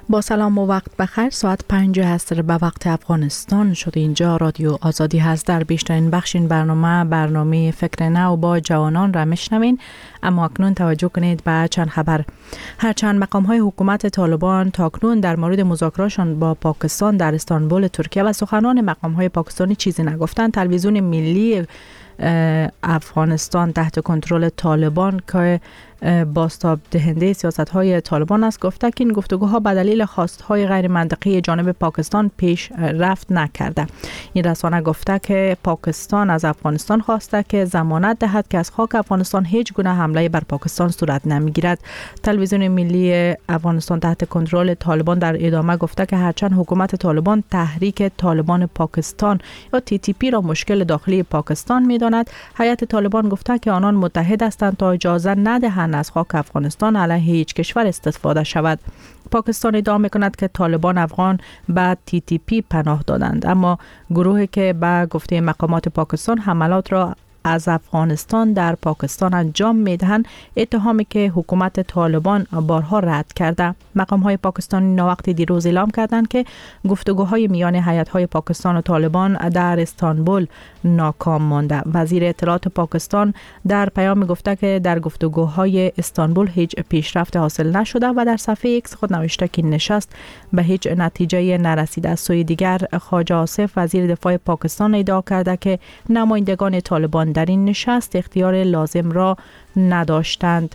با سلام و وقت بخیر. ساعت 5 عصر به وقت افغانستان شد. اینجا رادیو آزادی هست. در بیشترین بخش این برنامه فکر نو با جوانان را میشنوین. اما اکنون توجه کنید به چند خبر. هرچند مقام های حکومت طالبان تاکنون در مورد مذاکرهشان با پاکستان در استانبول ترکیه و سخنان مقام های پاکستانی چیزی نگفتند، تلویزیون ملی افغانستان تحت کنترل طالبان که بازتاب دهنده سیاست های طالبان است گفته که این گفتگوها به دلیل خواستهای غیر منطقی جانب پاکستان پیش رفت نکرده. این رسانه گفته که پاکستان از افغانستان خواسته که ضمانت دهد که از خاک افغانستان هیچ گونه حمله بر پاکستان صورت نمیگیرد. تلویزیون ملی افغانستان تحت کنترل طالبان در ادامه گفته که هرچند حکومت طالبان تحریک طالبان پاکستان یا TTP را مشکل داخلی پاکستان می‌داند، هیئت طالبان گفته که آنان متحد هستند تا اجازه ندهند از خاک افغانستان علیه هیچ کشور استفاده شود. پاکستان ادعا می‌کند که طالبان افغان به TTP پناه دادند، اما گروهی که به گفته مقامات پاکستان حملات را از افغانستان در پاکستان انجام میدهند، اتهامی که حکومت طالبان بارها رد کرده. مقام‌های پاکستانی ناوقتی دیروز اعلام کردند که گفتگوهای میان هیئت‌های پاکستان و طالبان در استانبول ناکام مانده. وزیر اطلاعات پاکستان در پیام گفته که در گفتگوهای استانبول هیچ پیشرفت حاصل نشده و در صفحه ایکس خود نوشته که نشست به هیچ نتیجه نرسیده. از سوی دیگر خواجه آصف وزیر دفاع پاکستان ادعا کرده که نمایندگان طالبان در این نشست اختیار لازم را نداشتند.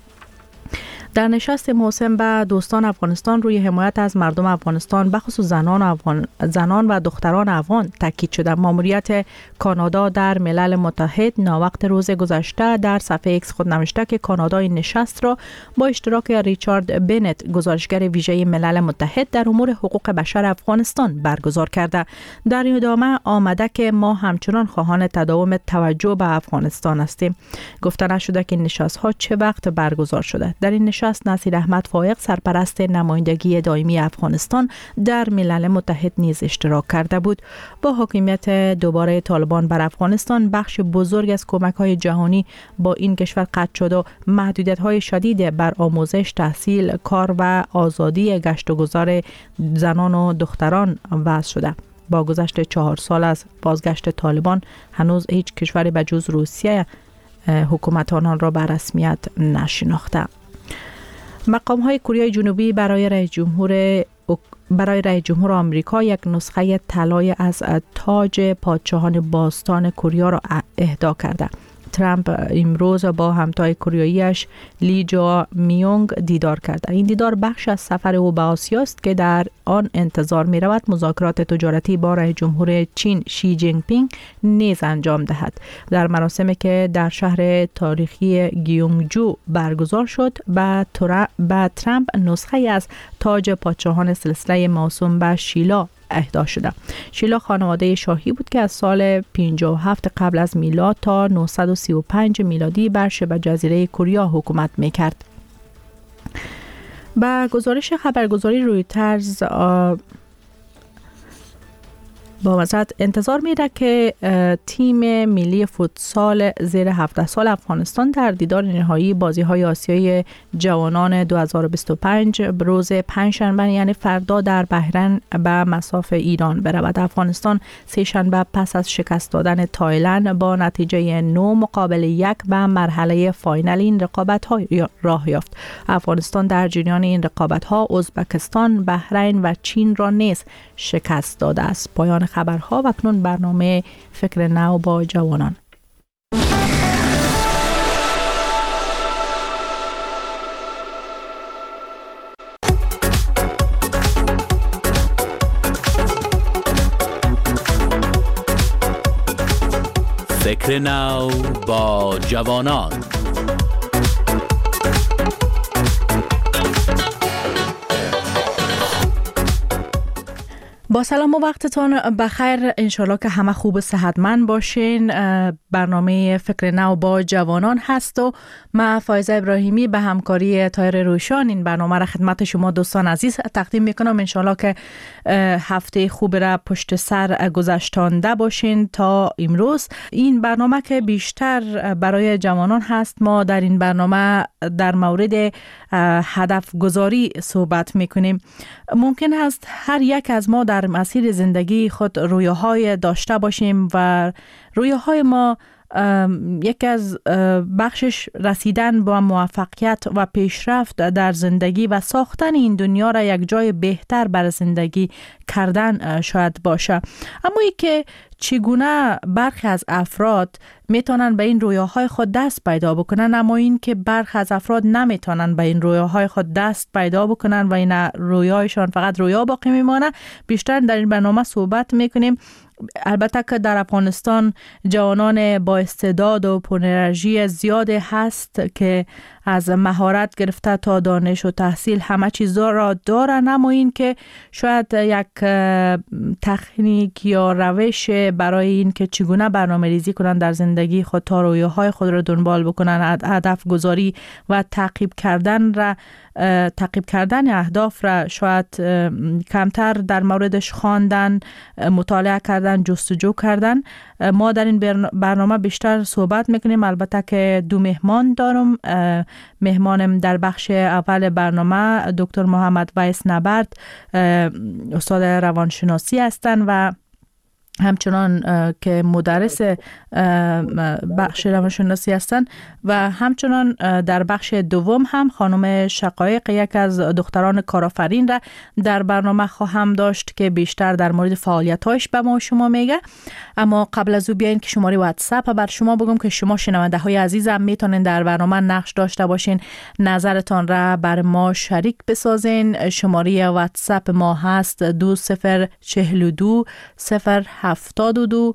در نشست موسم به دوستان افغانستان روی حمایت از مردم افغانستان بخصوص زنان و دختران افغان تاکید شده. ماموریت کانادا در ملل متحد ناوقت روز گذشته در صفحه ایکس خود نوشته که کانادا این نشست را با اشتراک ریچارد بنت گزارشگر ویژه ملل متحد در امور حقوق بشر افغانستان برگزار کرده. در این ادامه آمده که ما همچنان خواهان تداوم توجه به افغانستان هستیم. گفته نشده که نشست ها چه وقت برگزار شده. در این نشست نصیر احمد فائق سرپرست نمایندگی دائمی افغانستان در ملل متحد نیز اشتراک کرده بود. با حاکمیت دوباره طالبان بر افغانستان بخش بزرگ از کمک‌های جهانی با این کشور قطع شد و محدودیت‌های شدید بر آموزش، تحصیل، کار و آزادی گشت و گذار زنان و دختران وضع شده. با گذشت 4 سال از بازگشت طالبان هنوز هیچ کشوری به جز روسیه حکومت آنان را به رسمیت نشناخته. مقام های کره جنوبی برای رئیس جمهور آمریکا یک نسخه طلای از تاج پادشاهان باستان کره را اهدا کرده. ترامپ امروز با همتای کره-ایش لی جا میونگ دیدار کرده. این دیدار بخش از سفر او به آسیا است که در آن انتظار می رود مذاکرات تجارتی با رئیس جمهور چین شی جین پینگ نیز انجام دهد. در مراسمی که در شهر تاریخی گیونگجو برگزار شد به ترامپ نسخه از تاج پادشاهان سلسله موسوم به شیلا اهدا شده. شیلا خانواده شاهی بود که از سال 57 قبل از میلاد تا 935 میلادی بر شبه جزیره کره حکومت میکرد. با گزارش خبرگزاری رویترز با وضعیت انتظار میره که تیم ملی فوتسال زیر 17 سال افغانستان در دیدار نهایی بازی‌های آسیایی جوانان 2025 روز پنجشنبه یعنی فردا در بحرین به مصاف ایران برود. افغانستان سه شنبه پس از شکست دادن تایلند با نتیجه 9-1 به مرحله فاینال این رقابت‌ها راه یافت. افغانستان در جریان این رقابت‌ها ازبکستان، بحرین و چین را نیز شکست داده است. پایان خبرها و اکنون برنامه فکر نو با جوانان. فکر نو با جوانان. با سلام و وقتتون بخیر، انشالله که همه خوب و صحتمند باشین. برنامه فکر نو با جوانان هست و من فایزه ابراهیمی به همکاری طاهر روشان این برنامه را خدمت شما دوستان عزیز تقدیم میکنم. انشالله که هفته خوب را پشت سر گذشتانده باشین تا امروز. این برنامه که بیشتر برای جوانان هست، ما در این برنامه در مورد هدف گذاری صحبت میکنیم. ممکن است هر یک از ما در مسیر زندگی خود رویاهای داشته باشیم و رویاهای ما یکی از بخشش رسیدن با موفقیت و پیشرفت در زندگی و ساختن این دنیا را یک جای بهتر برای زندگی کردن شاید باشه. اما ای که چگونه برخی از افراد میتونن به این رویاهای خود دست پیدا بکنن، اما این که برخی از افراد نمیتونن به این رویاهای خود دست پیدا بکنن و این رویایشان فقط رویا باقی میمانه، بیشتر در این برنامه صحبت میکنیم. البته که در افغانستان جوانان با استعداد و پر انرژی زیاده هست که از مهارت گرفته تا دانش و تحصیل همه چیزا را دارن، اما این که شاید یک تکنیک یا روش برای این که چگونه برنامه‌ریزی کنن در زندگی خود تا رویاهای خود را دنبال بکنن، هدف گذاری و تعقیب کردن اهداف را شاید کمتر در موردش خواندن، مطالعه کردن، جستجو کردن. ما در این برنامه بیشتر صحبت میکنیم. البته که دو مهمان دارم. مهمانم در بخش اول برنامه دکتر محمد ویس نبرد، استاد روانشناسی هستند و همچنان که مدرس بخش روانشناسی هستند و همچنان در بخش دوم هم خانم شقایق، یک از دختران کارآفرین را در برنامه خواهم داشت که بیشتر در مورد فعالیت‌هاش به ما شما میگه. اما قبل از او بیاین که شماره واتساپ بر شما بگم که شما شنونده های عزیزم میتونین در برنامه نقش داشته باشین، نظرتان را بر ما شریک بسازین. شماره واتساپ ما هست 2042 072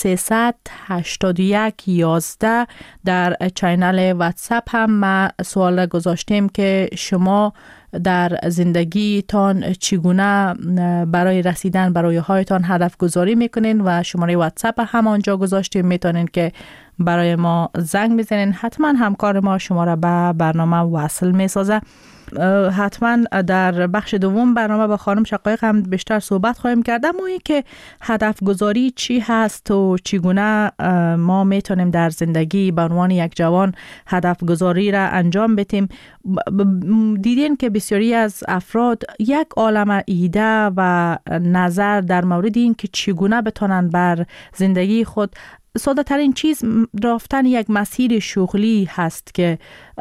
381 11. در چینل واتساپ هم ما سوال گذاشتیم که شما در زندگیتان چگونه برای رسیدن برای هایتان هدف گذاری میکنین و شماره واتساپ هم آنجا گذاشتیم، میتونین که برای ما زنگ بزنین. حتما همکار ما شما را به برنامه وصل میسازه. حتما در بخش دوم برنامه با خانم شقایق هم بیشتر صحبت خواهیم کرد، اما این که هدف گذاری چی هست و چگونه ما میتونیم در زندگی به عنوان یک جوان هدف گذاری را انجام بدیم. دیدین که بسیاری از افراد یک عالمه ایده و نظر در مورد این که چگونه بتونن بر زندگی خود، ساده ترین چیز رفتن یک مسیر شغلی هست که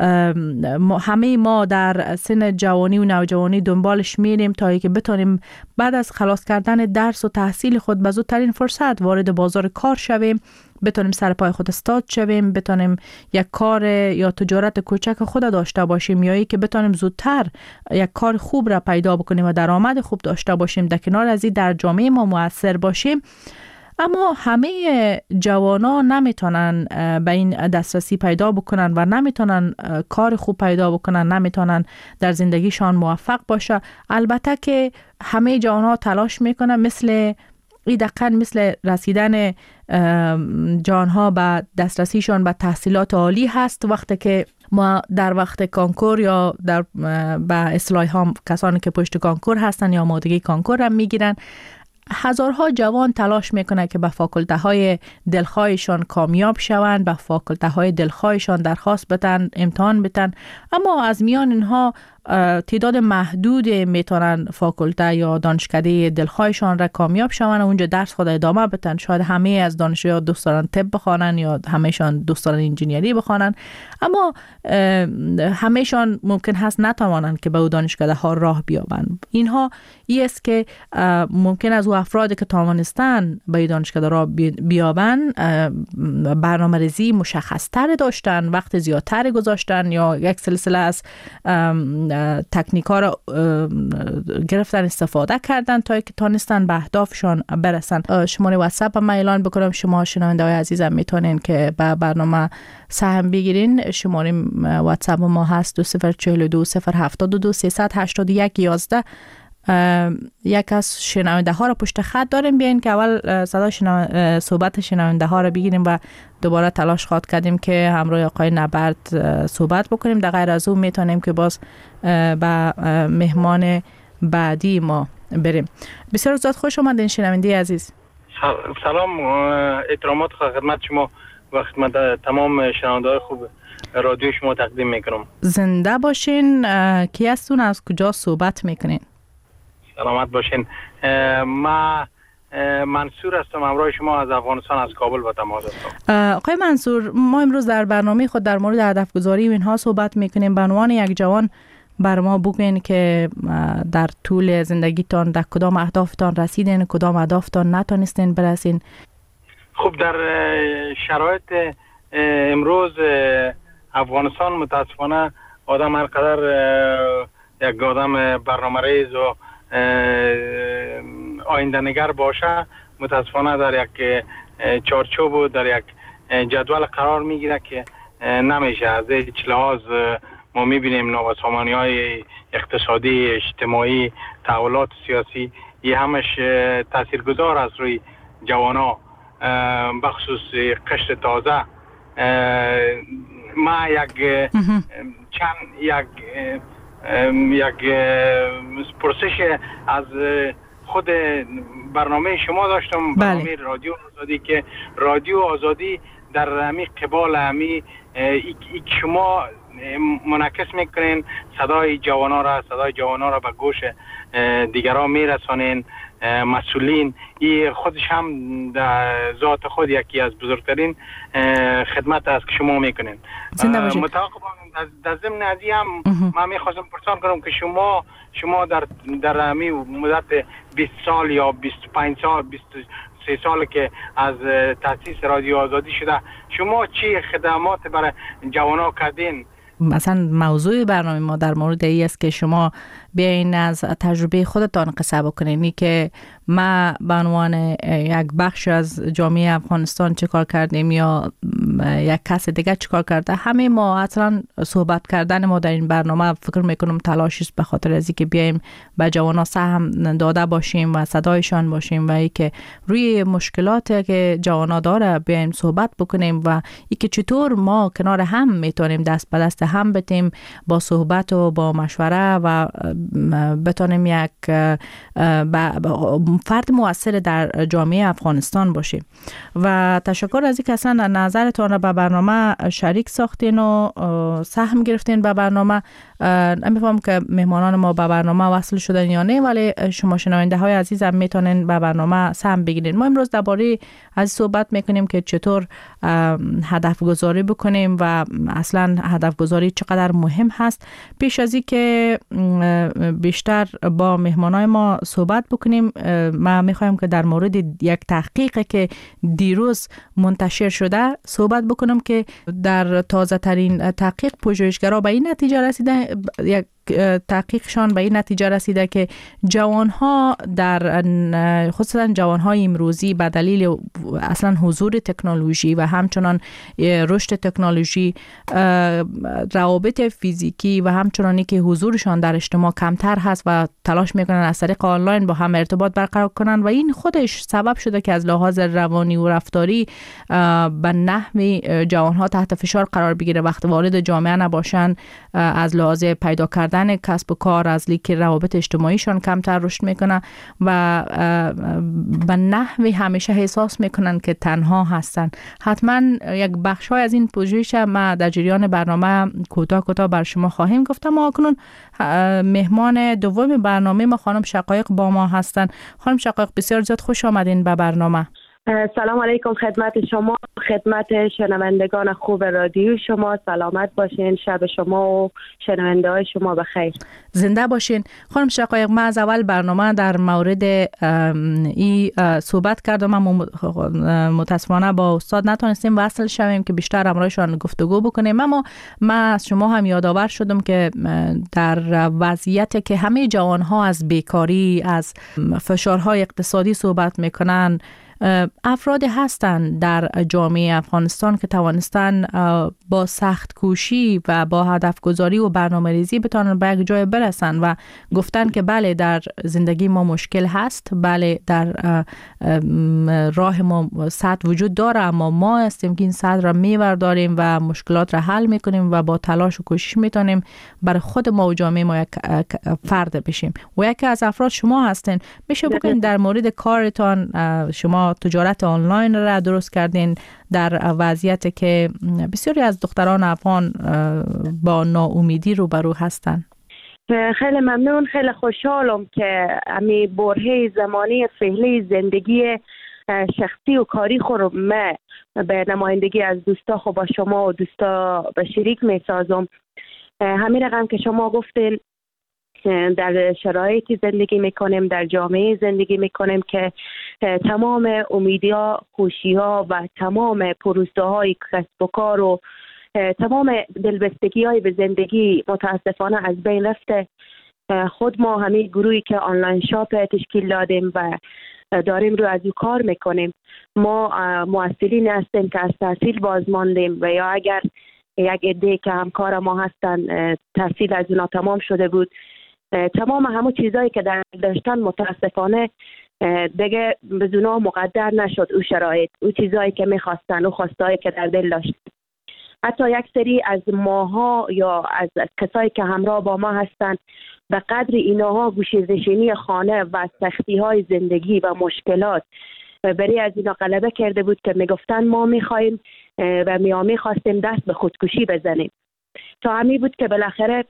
همه ما در سن جوانی و نوجوانی دنبالش میریم تا اینکه بتونیم بعد از خلاص کردن درس و تحصیل خود به زودترین فرصت وارد بازار کار شویم، بتونیم سر پای خود استاد شویم، بتونیم یک کار یا تجارت کوچک خود داشته باشیم، یا ای که بتونیم زودتر یک کار خوب را پیدا بکنیم و درآمد خوب داشته باشیم، در کنار از این در جامعه ما مؤثر باشیم. اما همه جوانان نمیتونن به این دسترسی پیدا بکنن و نمیتونن کار خوب پیدا بکنن، نمیتونن در زندگیشان موفق باشه. البته که همه جوانان تلاش میکنن، مثل رسیدن جوانها به دسترسیشان به تحصیلات عالی هست. وقتی که ما در وقت کانکور یا در به اصطلاح هم کسانی که پشت کانکور هستن یا آمادگی کانکور هم میگیرن، هزارها جوان تلاش میکنه که به فاکولته های دلخواهشان کامیاب شوند، به فاکولته های دلخواهشان درخواست بدن، امتحان بدن، اما از میان اینها تعداد محدود میتونن فاکولته یا دانشکده دلخواهشان را کامیاب شوند و اونجا درس خود ادامه بدن. شاید همه از دانشجوها دوست دارن طب بخوانن یا همهشان دوست دارن انجینیری بخوانن، اما همهشان ممکن هست نتوانند که به اون دانشکده ها راه بیابند. اینها است که ممکن از او افرادی که توانستن به این دانشکده راه بیابند برنامه‌ریزی مشخص‌تر داشتن، وقت زیادتر گذاشتن یا یک سلسله از تکنیک ها را گرفتن، استفاده کردن تا که تانستن به اهدافشان برسن. شماره واتساپ ما اعلان بکنم، شما شنونده های عزیزم میتونین که به برنامه سهم بگیرین. شماره واتساپ ما هست 2042 072 381 11. یک از شنونده ها را پشت خط داریم. بیاین که اول صدای صحبت شنونده ها را بگیریم و دوباره تلاش خواهد کردیم که همراه آقای نبرد صحبت بکنیم. در غیر از اون میتونیم که باز به مهمان بعدی ما بریم. بسیار زیاد خوش آمدین شنونده عزیز. سلام، احترامات خدمت شما و خدمت تمام شنونده‌های خوب رادیو شما تقدیم میکنم. زنده باشین. کی هستون؟ از کجا صحبت میکنین؟ سلامت باشین. ما منصور هستم، همراه شما از افغانستان، از کابل با تماس هستم. آقای منصور، ما امروز در برنامه خود در مورد هدف گذاری و اینها صحبت میکنیم. به عنوان یک جوان بر ما بگوین که در طول زندگیتان در کدام اهدافتان رسیدین، کدام اهدافتان نتونستین برسین؟ خب، در شرایط امروز افغانستان متاسفانه آدم هر قدر یک آدم برنامه ریز و آینده نگر باشه، متاسفانه در یک چارچوب و در یک جدول قرار میگیره که نمیشه. از هیچ لحاظ ما میبینیم نابسامانی اقتصادی، اجتماعی، تحولات سیاسی، این همش تاثیرگذار از روی جوانا، بخصوص قشر تازه. ما یک پرسش از خود برنامه شما داشتم، برنامه رادیو آزادی، که رادیو آزادی در همی قبال همی شما منعکس میکنین صدای جوانا را به گوش دیگران میرسانین. مسئولین این خودش هم در ذات خود یکی از بزرگترین خدمت است که شما میکنین. متعاقبا در ضمن از این هم من میخواستم پرسان کنم که شما در همی مدت 20 سال یا 25 سال 23 سال که از تأسیس رادیو آزادی شده، شما چی خدمات برای جوانا کردین؟ مثلا موضوع برنامه ما در مورد این است که شما بیاین از تجربه خودتان قصه بکنین، که ما به عنوان یک بخش از جامعه افغانستان چه کار کردیم یا یک کس دیگه چه کار کرده. همه ما اصلا صحبت کردن ما در این برنامه فکر میکنم تلاشی است به خاطر از اینکه بیایم به جوانا سهم داده باشیم و صدایشان باشیم و اینکه روی مشکلات که جوانا داره بیایم صحبت بکنیم و اینکه چطور ما کنار هم میتونیم دست به دست هم بتیم با صحبت و با مشوره و بتونیم یک فرد مؤثر در جامعه افغانستان باشیم. و تشکر از اینکه اصلا نظرتون را به برنامه شریک ساختین و سهم گرفتین به برنامه. نمیفهم که مهمانان ما به برنامه وصل شدن یا نه، ولی شما شنونده های عزیز هم میتونین به برنامه سهم بگیرین. ما امروز درباره از صحبت میکنیم که چطور هدف گذاری بکنیم و اصلا هدف گذاری چقدر مهم هست. پیش از این که بیشتر با مهمانای ما صحبت بکنیم، ما میخوایم که در مورد یک تحقیق که دیروز منتشر شده صحبت بکنم که در تازه ترین تحقیق پژوهشگرا به این نتیجه رسیده، یک تحقیقشان به این نتیجه رسیده که جوانها در خصوصا جوانهای امروزی به دلیل اصلا حضور تکنولوژی و همچنان رشد تکنولوژی، روابط فیزیکی و همچنانی که حضورشان در اجتماع کمتر هست و تلاش میکنن از طریق آنلاین با هم ارتباط برقرار کنن و این خودش سبب شده که از لحاظ روانی و رفتاری به نحوی جوانها تحت فشار قرار بگیره وقتی وارد جامعه نباشن، از لحاظ پیدا کردن کسب و کار، از لیک روابط اجتماعیشان کمتر رشد میکنه و به نحوی همیشه احساس میکنن که تنها هستن. حتما یک بخشای از این پژوهش ما در جریان برنامه کوتاه بر شما خواهیم گفت. ما اکنون مهمان دوم برنامه ما خانم شقایق با ما هستن. خانم شقایق بسیار زیاد خوش آمدین به برنامه. سلام علیکم خدمت شما، خدمت شنوندگان خوب رادیو شما. سلامت باشین، شب شما و شنونده های شما بخیر. زنده باشین. خانم شقایق، ما از اول برنامه در مورد این صحبت کردم، اما متاسفانه با استاد نتونستیم وصل شویم که بیشتر همراهشان گفتگو بکنیم. اما من از شما هم یادآور شدم که در وضعیتی که همه جوانها از بیکاری، از فشارهای اقتصادی صحبت میکنن، افرادی هستند در جامعه افغانستان که توانستن با سخت کوشی و با هدف گذاری و برنامه‌ریزی بتونن به یک جای برسن و گفتن که بله در زندگی ما مشکل هست، بله در راه ما سد وجود داره، اما ما هستیم که این سد را می‌برداریم و مشکلات را حل می‌کنیم و با تلاش و کوشش می‌تونیم برای خود ما و جامعه ما یک فرد بشیم. و یکی از افراد شما هستین. میشه بگین در مورد کارتان، شما تجارت آنلاین را درست کردین در وضعیتی که بسیاری از دختران افغان با ناامیدی روبرو هستند. خیلی ممنون، خیلی خوشحالم که امی برهه زمانی فعلی زندگی شخصی و کاری خود من به نمایندگی از دوستا خود با شما و دوستا به شریک می سازم. همین رقم که شما گفتین در شرایطی زندگی میکنیم، در جامعه زندگی میکنیم که تمام امیدها، خوشیها و تمام پروسه های کسب و کار و تمام دلبستگی های به زندگی متاسفانه از بین رفته. خود ما همین گروهی که آنلاین شاپ تشکیل دادیم و داریم رو از او کار میکنیم، ما مؤثرین هستیم که از تحصیل باز ماندیم و یا اگر یک عده که همکار ما هستن تحصیل از اونا تمام شده بود، تمام همه چیزایی که داشتن متاسفانه دیگه به اونا مقدر نشد. او شرایط، او چیزایی که میخواستن، او خواستایی که در دل داشت. حتی یک سری از ماها یا از کسایی که همراه با ما هستن به قدر اینها گوشه‌نشینی خانه و سختی‌های زندگی و مشکلات برای از اینا غلبه کرده بود که میگفتن ما میخوایم و میخواستیم دست به خودکشی بزنیم. تا همین بود که بالاخره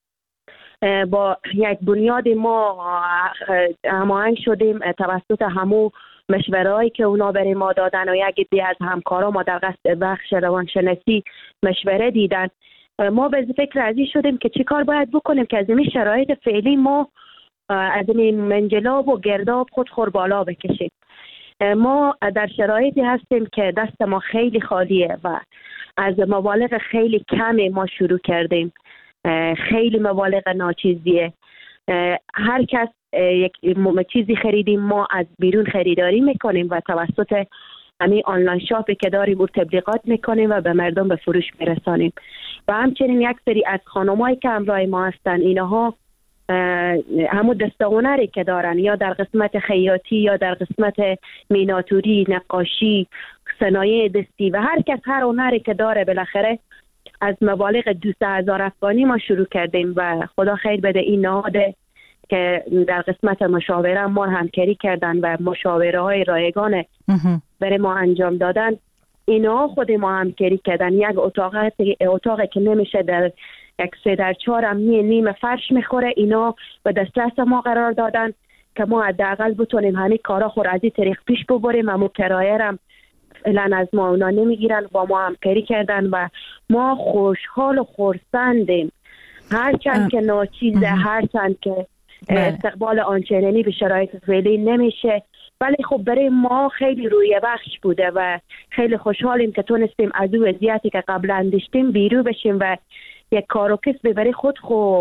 با یک بنیاد ما هماهنگ شدیم توسط همو مشوره‌ای که اونا برای ما دادن و یک عده از همکارا ما در قصد بخش روانشناسی مشوره دیدن. ما به فکر ازی شدیم که چی کار باید بکنیم که از این شرایط فعلی ما از این منجلاب و گرداب خود بالا بکشیم. ما در شرایطی هستیم که دست ما خیلی خالیه و از مبالغ خیلی کمی ما شروع کردیم. خیلی مبالغ ناچیزیه. هر کس یک چیزی خریدیم ما از بیرون خریداری میکنیم و توسط همین آنلاین شاپی که داریم تبلیغات میکنیم و به مردم به فروش میرسانیم. و همچنین یک سری از خانمایی که همراه ما هستن، اینها همون دسته‌هنری که دارن یا در قسمت خیاطی یا در قسمت میناتوری، نقاشی، صنایع دستی و هر کس هر هنری که داره بالاخره از مبالغ 200,000 افغانی ما شروع کردیم و خدا خیر بده این نهاده که در قسمت مشاوره ما همکاری کردن و مشاوره های رایگان برای ما انجام دادن. اینا خود ما همکاری کردن. یک اتاقی که نمیشه در یک 3x4 نیم فرش میخوره، اینا به دسترس ما قرار دادن که ما حداقل بتونیم همین کارا خود از این طریق پیش ببریم. همون کرایه هم فعلا از ما اونا نمیگیرن، با ما همکاری کردن و ما خوشحال و خرسندیم. هرچند که ناچیزه، هرچند که استقبال آنچنانی به شرایط فعلی نمیشه، ولی خب برای ما خیلی رویه بخش بوده و خیلی خوشحالیم که تونستیم از اون وضعیتی که قبلا داشتیم بیرون بشیم و یک کار و کسب برای خود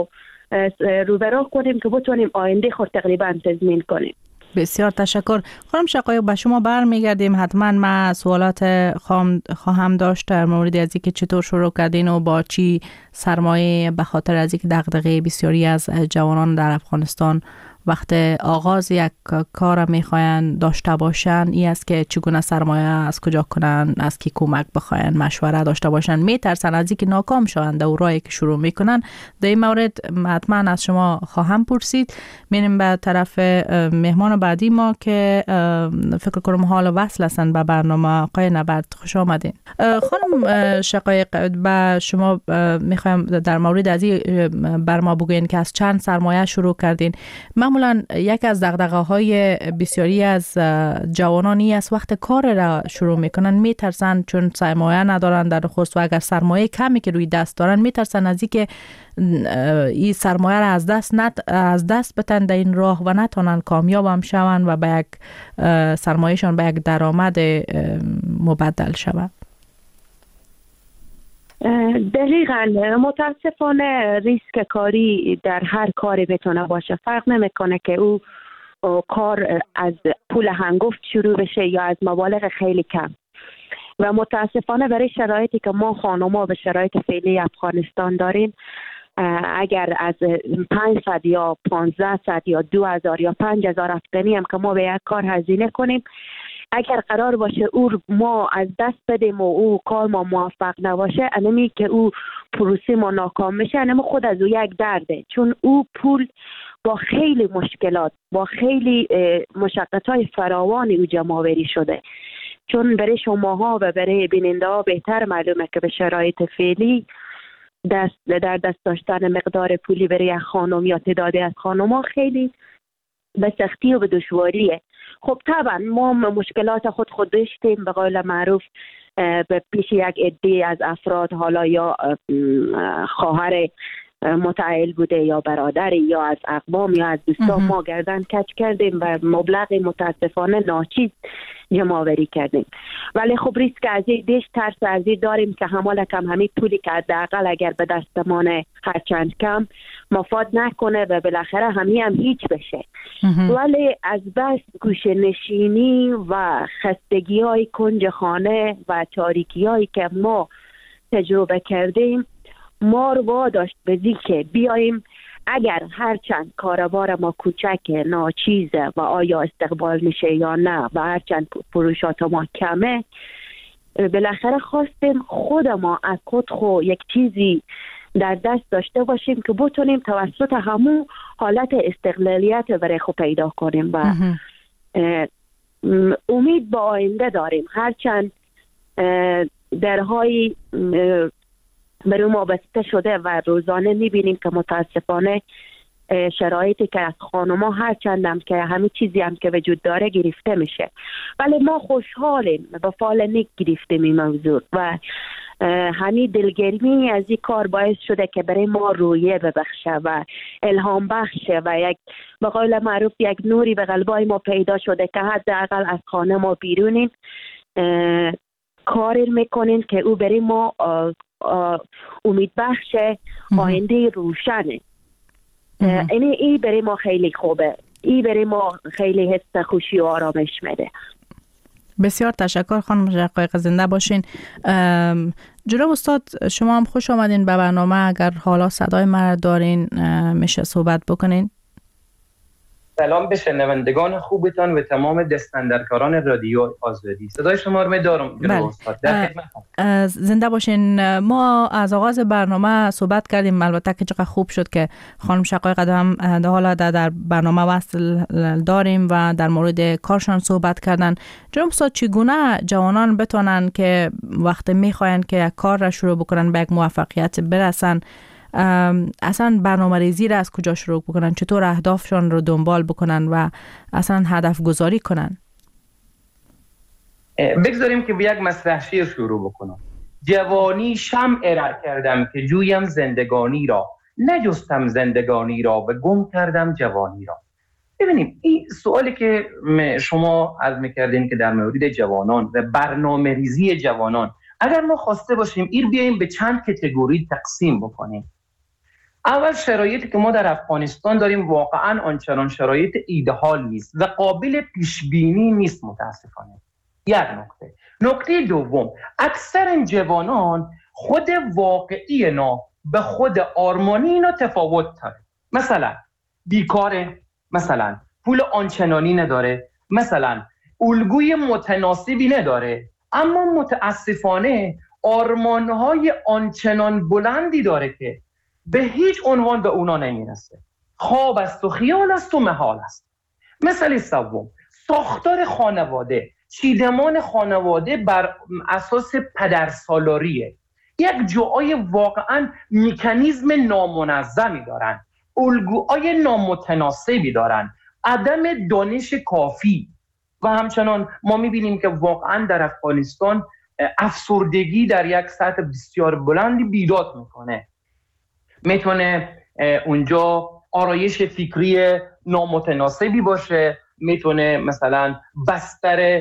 روبرو کنیم که بتونیم آینده خود تقریبا تضمین کنیم. بسیار تشکر. خانم شقایق، به شما برمیگردیم. حتما من سوالات خواهم داشت در مورد از اینکه چطور شروع کردین و با چی سرمایه، به خاطر از اینکه دغدغه بسیاری از جوانان در افغانستان وقت آغاز یک کار میخواین داشته باشن این است که چگونه سرمایه از کجا کنن، از کی کمک بخواین، مشوره داشته باشن، میترسن از اینکه ناکام شوند در راهی که شروع میکنن. در این مورد حتما از شما خواهم پرسید. میریم به طرف مهمان بعدی ما که فکر کنم حال وصل هستن به برنامه. آقای نبرد، خوش آمدین. خانم شقایق، با شما میخوایم در مورد از این بر ما بگوین که از چند سرمایه شروع کردین. معمولا یک از دغدغه‌های بسیاری از جوانانی است وقت کار را شروع میکنن میترسن چون سرمایه ندارن در خصوص و اگر سرمایه کمی که روی دست دارن میترسن از اینکه این سرمایه را از دست بتن در این راه و نتونن کامیاب هم شون و به یک سرمایهشان به یک درآمد مبدل شود. دقیقاً. متاسفانه ریسک کاری در هر کاری بتونه باشه، فرق نمیکنه که او کار از پول هنگفت شروع بشه یا از مبالغ خیلی کم. و متاسفانه برای شرایطی که ما خانم‌ها به شرایط فعلی افغانستان داریم، اگر از 500 یا 1500 یا 2000 یا 5000 افغانی هم که ما به یک کار هزینه کنیم، اگر قرار باشه او ما از دست بدیم و او کار ما موفق نباشه، انمی که او پروسه ما ناکام میشه، انمی خود از او یک درده، چون او پول با خیلی مشکلات، با خیلی مشقت‌های فراوانی او جمع‌آوری شده. چون برای شماها و برای بیننده‌ها بهتر معلومه که به شرایط فعلی در دست داشتن مقدار پولی برای خانم یا تعدادی از خانم‌ها خیلی به سختی و به دشواریه. خب طبعا ما مشکلات خود داشتیم، به قول معروف به پیش یک عده از افراد، حالا یا خواهر متعهل بوده یا برادری یا از اقوام یا از دوستان، ما گردن کج کردیم و مبلغ متاسفانه ناچیز جمع‌آوری کردیم. ولی خب ریسک از این دیش ترس از این داریم که همال کم همین پولی که حداقل اگر به دستمان هرچند کم مفاد نکنه و بالاخره همین هم هیچ بشه. ولی از بس گوشه نشینی و خستگی های کنج خانه و تاریکی هایی که ما تجربه کردیم، ما رو واداشت به که بیاییم اگر هرچند کاروبار ما کوچک ناچیزه و آیا استقبال میشه یا نه و هرچند فروشات ما کمه، بالاخره خواستیم خود ما از خود یک چیزی در دست داشته باشیم که بتونیم توسط همون حالت استقلالیت برای خود پیدا کنیم و امید به آینده داریم. هرچند درهای برای ما بسته شده و روزانه میبینیم که متاسفانه شرایطی که از خانم‌ها هر چندم که همه چیزی هم که وجود داره گرفته میشه، ولی ما خوشحالیم به فال نیک گرفتیم این موضوع و همین دلگرمی از این کار باعث شده که برای ما رویه ببخشه و الهام بخشه و یک به قول معروف یک نوری به قلبای ما پیدا شده که حداقل از خانه ما بیرونیم کاری میکنین که او برای ما امید بخشه، آینده روشنه. این برای ما خیلی خوبه، این برای ما خیلی حس خوشی و آرامش میده. بسیار تشکر خانم شقایق، زنده باشین. جناب استاد شما هم خوش آمدین به برنامه. اگر حالا صدای من دارین میشه صحبت بکنین. سلام به شنوندگان خوبتان و تمام دستاندرکاران رادیو آزادی. صدای شما رو می‌دارم جناب استاد. در خدمتم. زنده باشین. ما از آغاز برنامه صحبت کردیم، البته که چقدر خوب شد که خانم شقایق هم حالا در برنامه وصل داریم و در مورد کارشان صحبت کردن. جناب استاد چگونه جوانان بتونن که وقتی میخواین که یک کار را شروع بکنن به یک موفقیت برسن، اصلا برنامه ریزی را از کجا شروع بکنن، چطور اهدافشان رو دنبال بکنن و اصلا هدف گذاری کنن؟ بگذاریم که به یک مسرح شعر شروع بکنم. جوانی شمع را کردم که جویم زندگانی را، نجستم زندگانی را و گم کردم جوانی را. ببینیم این سوالی که شما عرض می‌کردین که در مورد جوانان و برنامه ریزی جوانان، اگر ما خواسته باشیم این بیاییم به چند کاتگوری تقسیم بکنیم. اول شرایطی که ما در افغانستان داریم واقعا آنچنان شرایط ایدئال نیست و قابل پیش بینی نیست متاسفانه. یک نکته دوم، اکثر جوانان خود واقعی اینا به خود آرمانی اینا تفاوت داره. مثلا بیکاره، مثلا پول آنچنانی نداره، مثلا الگوی متناسبی نداره، اما متاسفانه آرمانهای آنچنان بلندی داره که به هیچ عنوان به اونا نمیرسه. خواب است و خیال است و محال است. مثال سوم، ساختار خانواده، چیدمان خانواده بر اساس پدرسالاریه. یک جاهای واقعا مکانیزم نامنظمی دارن، الگوهای نامتناسبی دارن، عدم دانش کافی و همچنان ما میبینیم که واقعا در افغانستان افسردگی در یک سطح بسیار بلندی بیداد میکنه. میتونه اونجا آرایش فکری نامتناسبی باشه، میتونه مثلا بستر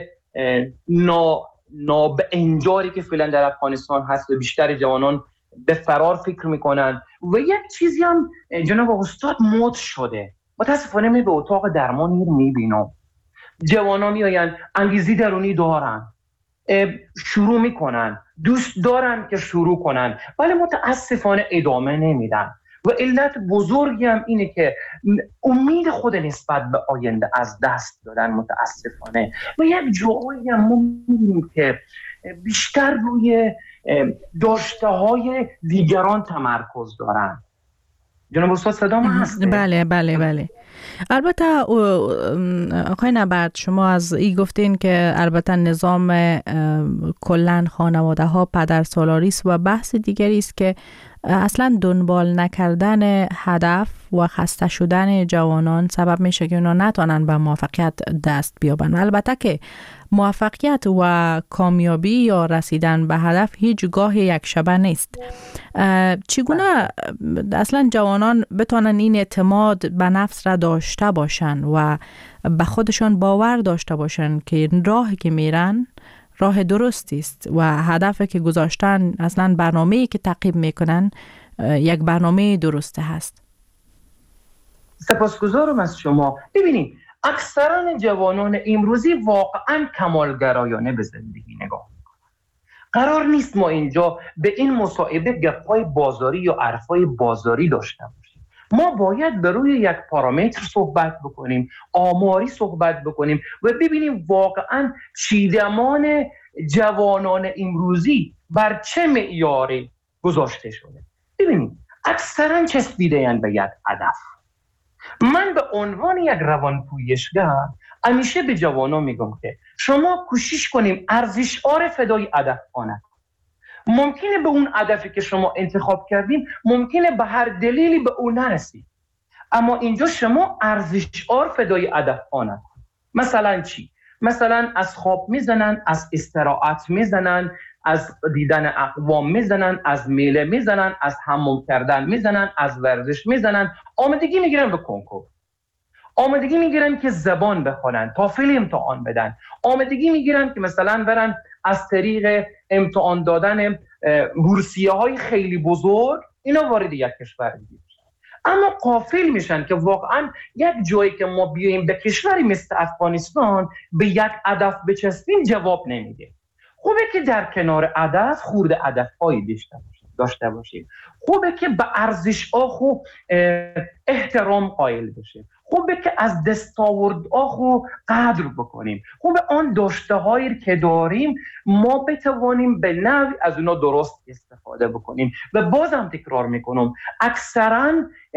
نابانجاری که فعلا در افغانستان هست و بیشتر جوانان به فرار فکر میکنن. و یک چیزی هم جناب استاد مد شده، متاسفانه می به اتاق درمان میبینم جوانا میآیند انگیزی درونی دارن، شروع میکنن، دوست دارن که شروع کنن، ولی متاسفانه ادامه نمیدن و علت بزرگی هم اینه که امید خود نسبت به آینده از دست دادن متاسفانه. و یک جایی هم ما می‌بینیم که بیشتر روی داشته های دیگران تمرکز دارن. جناب استاد صدا من هست؟ بله. البته آقای نبرد، شما از این گفتین که البته نظام کلن خانواده ها پدر سالاری است و بحث دیگری است که اصلا دنبال نکردن هدف و خسته شدن جوانان سبب میشه که اونا نتونن به موفقیت دست بیابن. البته که موفقیت و کامیابی یا رسیدن به هدف هیچ گاه یک شبه نیست. چگونه اصلا جوانان بتونن این اعتماد به نفس را داشته باشن و به خودشان باور داشته باشن که راهی که میرن راه درستی است و هدفی که گذاشتن اصلا برنامه‌ای که تعقیب میکنن یک برنامه درسته هست؟ سپاسگزارم از شما. ببینید اکثرا جوانان امروزی واقعا کمالگرایانه به زندگی نگاه میکنن. قرار نیست ما اینجا به این مصاحبه گپ‌های بازاری یا حرفای بازاری داشته باشیم. ما باید به روی یک پارامتر صحبت بکنیم، آماری صحبت بکنیم و ببینیم واقعا چیدمان جوانان امروزی بر چه معیاری گذاشته شده. ببینید اکثرا چسبیده‌اند به یک هدف. من به عنوان یک روانپویشگر همیشه به جوانان میگم که شما کوشش کنیم ارزش‌آور فدای هدف کنید. ممکنه به اون هدفی که شما انتخاب کردیم ممکنه به هر دلیلی به اون نرسید، اما اینجا شما ارزش‌آور فدای هدف کنید. مثلا چی؟ مثلا از خواب میزنن، از استراحت میزنن، از دیدن اقوام میزنن، از میله میزنن، از حموم کردن میزنن، از ورزش میزنن، آمادگی میگیرن به کنکور، آمادگی میگیرن که زبان بخونن، تافل امتحان بدن، آمادگی میگیرن که مثلا برن از طریق امتحان دادن بورسیه های خیلی بزرگ اینا وارد یک کشور دیگه. اما غافل میشن که واقعا یک جایی که ما بیاییم به کشوری مثل افغانستان به یک هدف بچسبیم جواب نمیده. خوبه که در کنار هدف خورده هدف‌های داشته باشیم. خوبه که به ارزش‌ها خوب احترام قائل بشیم. خوبه که از دستاوردها خوب قدر بکنیم. خوبه آن داشته‌هایی که داریم ما بتوانیم به نوعی از اونا درست استفاده بکنیم. و بازم تکرار میکنم اکثرا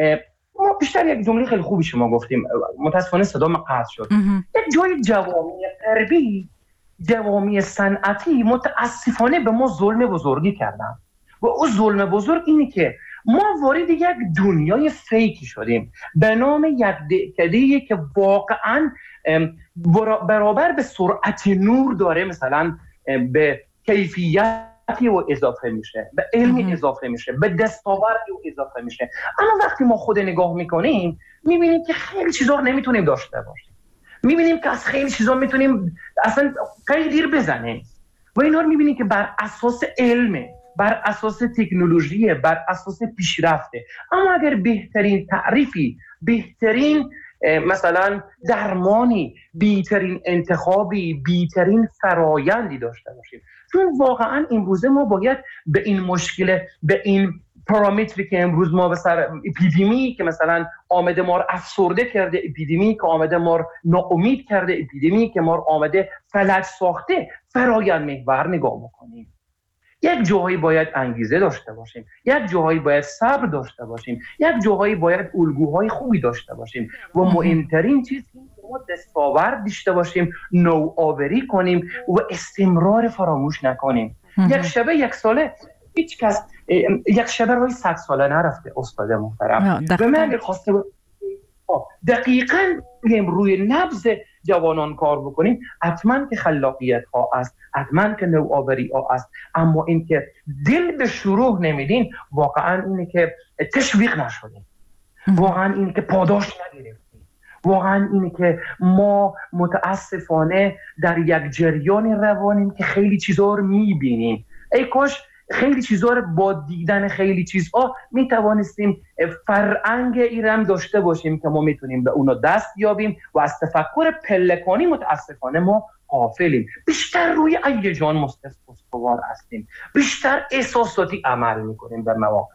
ما بیشتر یک جمله خیلی خوبی شما گفتیم، متاسفانه صدام قطع شد. یک جای جوامع غربی، جوامع صنعتی متاسفانه به ما ظلم بزرگی کردن و اون ظلم بزرگ اینه که ما وارد یک دنیای فیکی شدیم به نام یک دهکده‌ای که واقعا برابر به سرعت نور داره مثلا به کیفیتی و اضافه میشه، به علم اضافه میشه، به دستاوردی و اضافه میشه. اما وقتی ما خود نگاه میکنیم میبینیم که خیلی چیزا نمیتونیم داشته باشیم، میبینیم که از خیلی چیزا میتونیم اصلا قیدیر بزنیم و اینا رو میبینیم که بر اساس علمه، بر اساس تکنولوژی، بر اساس پیشرفته. اما اگر بهترین تعریفی، بهترین مثلا درمانی، بهترین انتخابی، بهترین فرایندی داشته باشیم، چون واقعا امروزه ما باید به این مشکل، به این پارامتری که امروز ما به سر اپیدمی که مثلا آمده ما رو افسرده کرده، اپیدمی که آمده ما رو ناامید کرده، اپیدمی که ما رو آمده فلج ساخته، فرایند محور نگاه بکنیم. یک جاهایی باید انگیزه داشته باشیم، یک جاهایی باید صبر داشته باشیم، یک جاهایی باید الگوهای خوبی داشته باشیم و مهمترین چیز این که ما دستاورد داشته باشیم، نوآوری کنیم و استمرار فراموش نکنیم. یک شبه یک ساله هیچ کس یک شبه روی 100 ساله نرفته استاد محترم. به من خواسته دقیقاً روی نبض جوانان کار بکنیم، حتما که خلاقیت ها است، حتما که نوآوری ها است، اما این که دل به شروع نمیدین واقعا اینه که تشویق نشدیم، واقعا اینه که پاداش نگرفتیم، واقعا اینه که ما متاسفانه در یک جریان روانیم که خیلی چیزا رو میبینیم. ای کاش خیلی چیزها رو با دیدن خیلی چیزها می توانستیم فرهنگ ایران داشته باشیم که ما میتونیم به اونو دست یابیم و از تفکر پلکانی متاسفانه ما غافلیم. بیشتر روی هیجان استوار هستیم، بیشتر احساساتی عمل میکنیم در مواقع.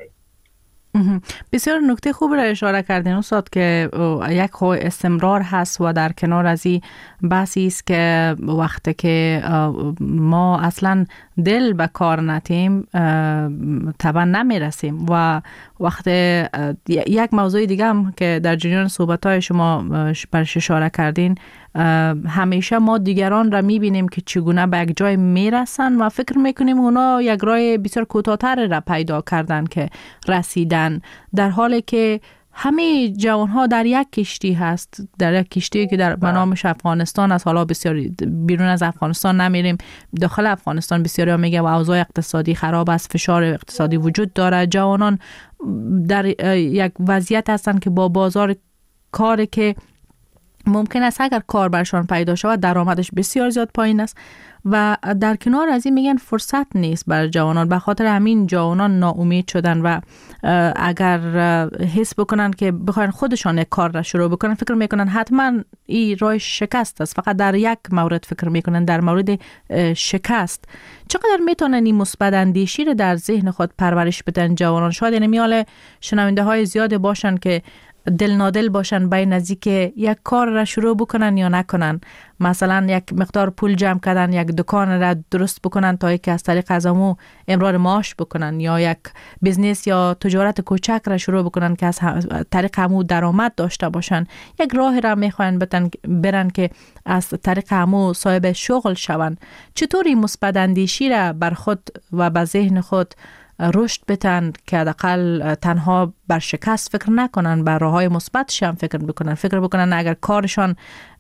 بسیار نکته خوب را اشاره کردین استاد که یک خو استمرار هست و در کنار از این بحثی است که وقتی که ما اصلا دل به کار نتیم طبعا نمیرسیم. و وقتی یک موضوع دیگه هم که در جریان صحبت‌های شما برش اشاره کردین، همیشه ما دیگران را میبینیم که چگونه به یک جای میرسن و فکر میکنیم اونا یک راه بسیار کوتاه‌تر را پیدا کردن که رسیدن، در حالی که همه جوانها در یک کشتی هست، در یک کشتی که در نامش افغانستان است. حالا بسیار بیرون از افغانستان نمیریم، داخل افغانستان بسیاری ها میگه و اوضاع اقتصادی خراب است، فشار اقتصادی وجود داره، جوانان در یک وضعیت هستند که با بازار کاری که ممکن است اگر کار برشان پیدا شود درآمدش بسیار زیاد پایین است و در کنار از این میگن فرصت نیست بر جوانان. به خاطر همین جوانان ناامید شدن و اگر حس بکنن که بخواین خودشان یک کار را شروع بکنن فکر میکنن حتما این راه شکست است. فقط در یک مورد فکر میکنن، در مورد شکست. چقدر میتونن این مثبت اندیشی را در ذهن خود پرورش بدن جوانان؟ شاید یعنی میال شنونده های زیاد باشن که دل نادل باشن بین نزدیک یک کار را شروع بکنن یا نکنن، مثلا یک مقدار پول جمع کردن یک دکان را درست بکنن تا که از طریق از امو امرار معاش بکنن، یا یک بزنس یا تجارت کوچک را شروع بکنن که از طریق امو درآمد داشته باشن. یک راه را میخواین برن که از طریق امو صاحب شغل شون. چطوری مثبت اندیشی را بر خود و به ذهن خود رشد بتن که حداقل تنها بر شکست فکر نکنن، بر راههای مثبتش هم فکر بکنن اگر کارشان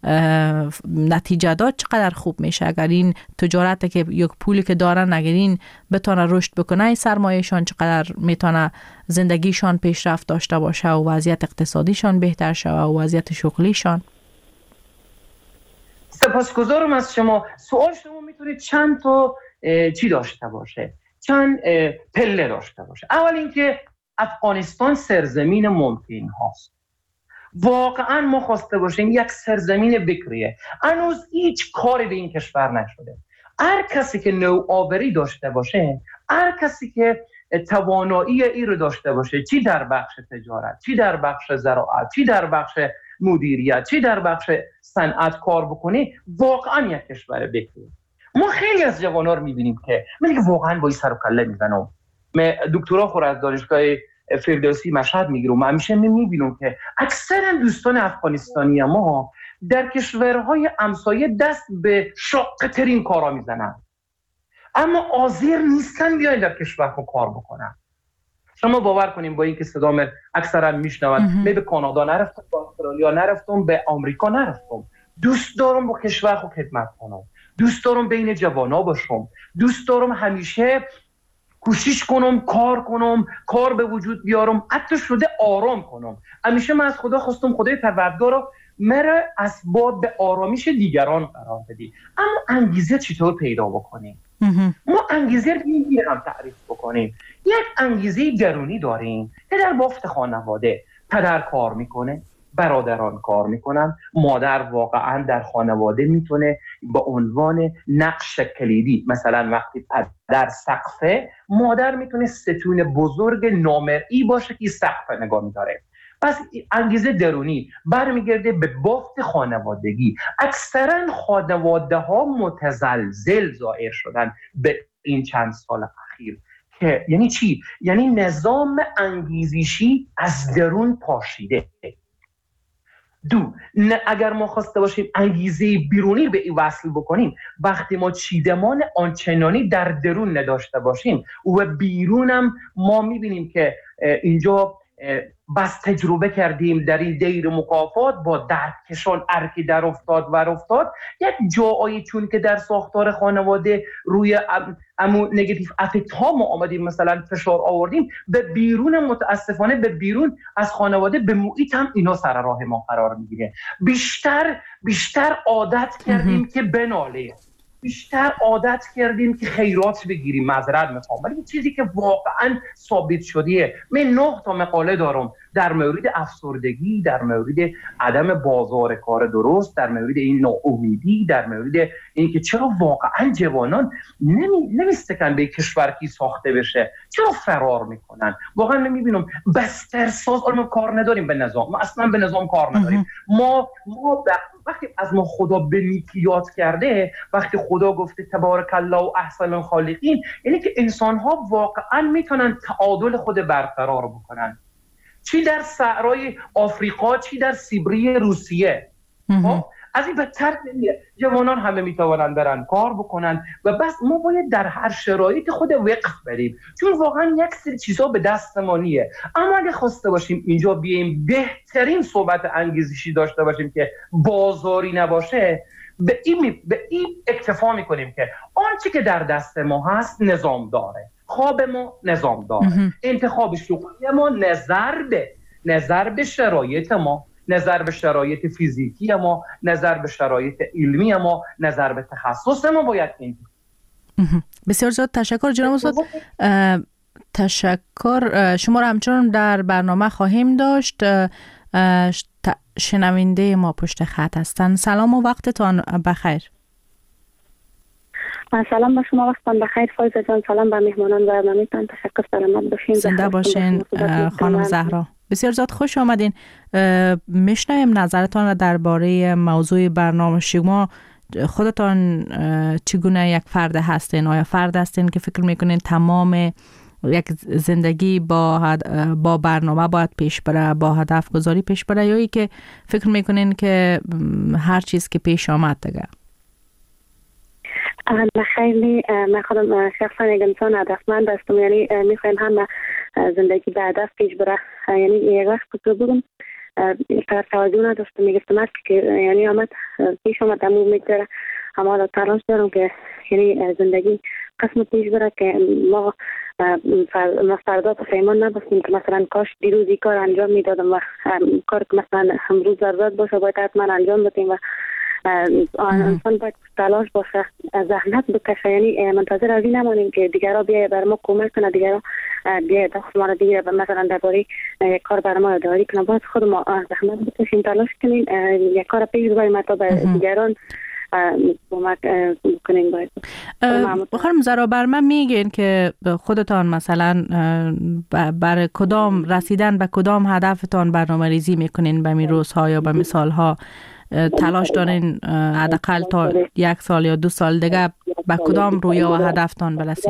نتیجه داد چقدر خوب میشه، اگر این تجارت که یک پولی که دارن اگر این بتونه رشد بکنه سرمایه‌شان چقدر میتونه زندگیشان پیشرفت داشته باشه و وضعیت اقتصادیشان بهتر شه و وضعیت شغلیشان. سپاسگزارم از شما. سوال شما میتونه چند تا چی داشته باشه، چند پله داشته باشه. اول اینکه افغانستان سرزمین ممکن هاست. واقعا ما خواسته باشیم یک سرزمین بکریه. هنوز هیچ کاری به این کشور نشده. هر کسی که نوآوری داشته باشه، هر کسی که توانایی ای رو داشته باشه، چی در بخش تجارت، چی در بخش زراعت، چی در بخش مدیریت، چی در بخش صنعت کار بکنه، واقعا یک کشور بکریه. ما خیلی از جوان‌ها رو می‌بینیم که من دیگه واقعا با این سر و کله میزنم. من دکترا خور از دانشگاه فردوسی مشهد میگیرم، همیشه می‌بینم که اکثر دوستان افغانستانی ما در کشورهای همسایه دست به شاق‌ترین کارا میزنن، اما حاضر نیستن بیاین در کشور خود کار بکنن. شما باور کنیم با اینکه صدام اکثرا میشنون، من به کانادا نرفتم، به استرالیا نرفتم، به آمریکا نرفتم. دوست دارم با کشور خود خدمت کنم، دوست دارم بین جوانا باشم، دوست دارم همیشه کوشش کنم، کار به وجود بیارم، حتی شده آرام کنم. همیشه من از خدا خواستم خدای پروردگار مرا اسباب به آرامش دیگران قرار بدی. اما انگیزه چطور پیدا بکنیم؟ ما انگیزه رو هم تعریف بکنیم. یک انگیزه درونی داریم که در بافت خانواده پدر کار میکنه، برادران کار میکنن، مادر واقعا در خانواده میتونه با عنوان نقش کلیدی، مثلا وقتی پدر سقفه، مادر میتونه ستون بزرگ نامرئی باشه که سقف نگاه میداره. پس انگیزه درونی برمیگرده به بافت خانوادگی. اکثرا خانواده ها متزلزل ظاهر شدن به این چند سال اخیر. که یعنی چی؟ یعنی نظام انگیزشی از درون پاشیده. اگر ما خواسته باشیم انگیزه بیرونی به این وصل بکنیم، وقتی ما چیدمان آنچنانی در درون نداشته باشیم و بیرونم ما میبینیم که اینجا بس تجربه کردیم در این دیر مکافات با درکشان ارکی در افتاد یک جایی چون که در ساختار خانواده روی امو نگاتیو افکت ها ما آمدیم، مثلا فشار آوردیم به بیرون، متاسفانه به بیرون از خانواده به محیط هم اینا سر راه ما قرار میگیره. بیشتر عادت کردیم که بناله، بیشتر عادت کردیم که خیرات بگیریم. معذرت میخوام، ولی چیزی که واقعا ثابت شدیه، من 9 تا مقاله دارم در مورد افسردگی، در مورد عدم بازار کار درست، در مورد این ناامیدی، در مورد اینکه چرا واقعا جوانان نمیستکن به کشورکی ساخته بشه، چرا فرار میکنن. واقعا نمیبینم بسترساز کار نداریم به نظام، ما اصلا به نظام کار نداریم. ما وقتی از ما خدا به نیکی یاد کرده، وقتی خدا گفته تبارک الله و احسن الخالقین، یعنی که انسان ها واقعا میتونن تعادل خود برقرار بکنن، چی در صحرای آفریقا، چی در سیبری روسیه. از این بدتر نمیه. جوانان همه میتوانن برن کار بکنن و بس ما باید در هر شرایط خود وقف بریم، چون واقعا یک سری چیزا به دست ما نیه. اما اگه خواسته باشیم اینجا بیایم بهترین صحبت انگیزشی داشته باشیم که بازاری نباشه، به این اکتفا میکنیم که آنچه که در دست ما هست نظام داره، خواب ما نظام داره، انتخاب شغلی ما نظر به شرایط ما، نظر به شرایط فیزیکی ما، نظر به شرایط علمی ما، نظر به تخصص ما باید این. بسیار زیاد تشکر جناب استاد. تشکر. شما را همچنان در برنامه خواهیم داشت. شنونده ما پشت خط هستند. سلام و وقتتان بخیر. سلام به شما، وقتتان بخیر فایزه جان. سلام به مهمانان برنامه تان. تشکر، سلامت باشین. زنده باشین خانم زهرا. بسیار زیاد خوش آمدین. میشنویم نظرتان را درباره موضوع برنامه شما. خودتان چگونه یک فرد هستین؟ آیا فرد هستین که فکر میکنین تمام یک زندگی با برنامه باید پیش بره، با هدف گذاری پیش بره، یا ای که فکر میکنین که هر چیز که پیش آمد دیگه؟ خیلی من خودم شخصا یک انسان هدفمند هستم، یعنی میخوایم همه زندگی به هدف پیش بره. یعنی یک وقت که بودم توجه نداشتم، میگفتم که یعنی آمد پیش آمد امو میگذره، اما تلاش دارم که یعنی زندگی قسم پیش بره که ما فردا پشیمان نباشیم که مثلا کاش دیروزی کار انجام میدادم و کار که مثلا امروز ضرورت باشه باید حتما انجام بدیم و انسان باید تلاش باشه، زحمت بکشه. یعنی منتظر از این نمانیم که دیگرها بیاید بر ما کمک کنه، دیگرها بیاید دست ما را بگیره و مثلا درباره یک کار بر ما یادآوری کنه. باید خود ما زحمت بکشیم، تلاش کنیم، یک کار پیش ببریم تا به دیگران کمک کنیم. باید خانم زهرا، بر من میگین که خودتان مثلا بر کدام رسیدن به کدام هدفتان برنامه ریزی میکنین؟ به می روزها یا به مثالها تلاش دارین حداقل تا 1 سال یا 2 سال دیگه به کدام رویا و هدفتان برسید؟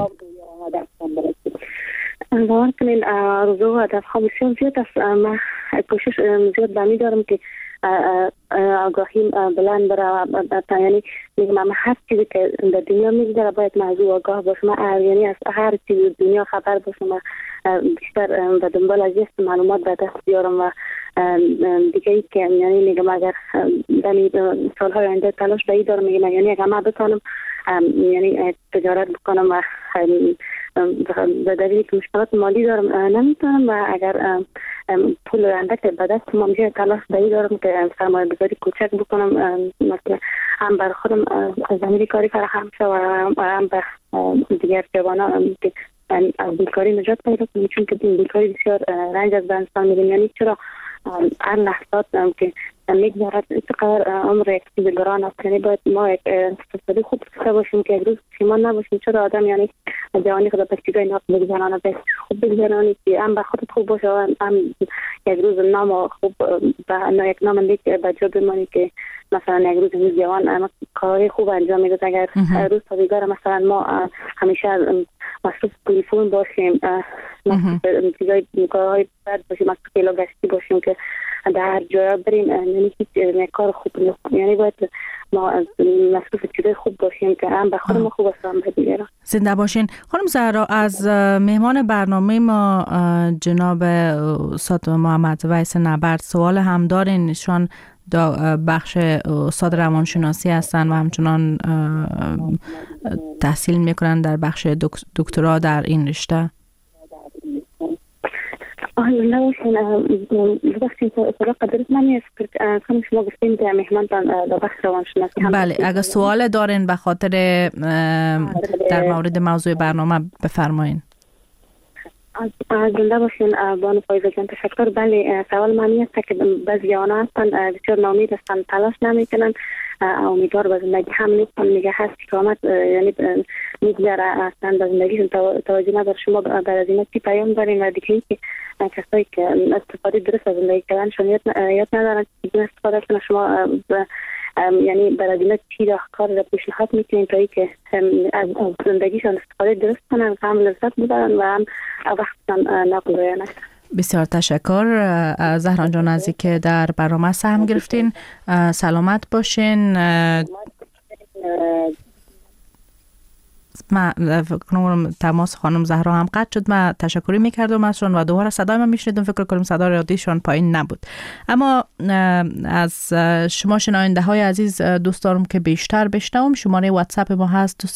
باور کنین رویا و هدف ها بسیار زیاد است. من کوشش زیاد بمی دارم که آگاهی بلند بره. یعنی میگم هر چیزی که در دنیا میگذره باید موضوع آگاه باشم، یعنی از هر چیز دنیا خبر باشم، بیشتر به دنبال از یک معلومات به دست بیارم و دیگه ای که یعنی میگم اگر در سالهای آینده تلاش به این دارم، میگم یعنی اگر من بتانم یعنی تجارت بکنم و به دلیل که مشکلات مالی دارم نمیتونم و اگر پول اندک به دست ما میشه، تلاش به این دارم که سرمایه گذاری کوچک بکنم، مثلا هم بر خودم زمینه کاری فراهم شه و هم به دیگر جوانان که از بیکاری نجات پیدا کنیم، چون که بیکاری بسیار رنج از انسان میدیم. یعنی چرا هر لحظات که میگذارد چقدر عمر یک چیز گران است، یعنی باید ما یک اقتصادی خوب داشته باشیم که یک روز پشیمان نباشیم. چرا آدم یعنی جوانی خود به چیزای ناف بگذارانه، به خوب بگذارانی که هم به خودت خوب باشه و هم یک روز نام خوب به یک نام لیک به جا بمانی که مثلا یک روز جوان کاری خوب انجام میده. اگر روز تا دیگر مثلا ما همیشه مصروف تلفن باشیم، مصروف چیزای کارهای بد باشیم، مصروف کلا گشتی باشیم که در هر جای بریم، یعنی هیچ کار خوب نیست. یعنی باید ما مصروف چیزای خوب باشیم که هم به خود ما خوب است هم به دیگران. زنده باشین. خانم زهرا، از مهمان برنامه ما جناب استاد محمد ویس نبرد سوال هم دارین. ایشان بخش استاد روانشناسی هستن و همچنان تحصیل میکنن در بخش دکترا در این رشته. نه بخشیم سراغ قدرت من است که شما گفتین که مهمانتان در بخش روانشناسی هم. بله، اگر سوال دارین به خاطر در مورد موضوع برنامه بفرمایین. زنده باشین بانو فایزه جان، تشکر. بله، سوال من است که بعضی آنها هستن بسیار ناامید هستن، تلاش نمیکنن، امیدوار به زندگی هم نیستن، میگه هست استقامت یعنی میگذره اصلا به زندگیشون توجه نداره. شما در از اینا چی پیام دارین؟ و دیگه اینکه کسایی که استفاده درست از زندگی کردنشون یاد ندارن که استفاده کنن، شما یعنی برای دینا چی راهکار را پیشنهاد میکنین تا که از زندگیشان استفاده درست کنن، هم لذت ببرن و هم وقتشان نقل روی نشن؟ بسیار تشکر زهران جان از اینکه در برنامه سهم گرفتین. سلامت باشین. ما فکر کنم تماس خانم زهرا هم قطع شد. من تشکری میکردم ازشون و دوباره صدای من میشنیدم، فکر کنم صدای رادیوشون پایین نبود. اما از شما شنونده های عزیز دوست دارم که بیشتر بشنوم. شماره واتساپ ما هست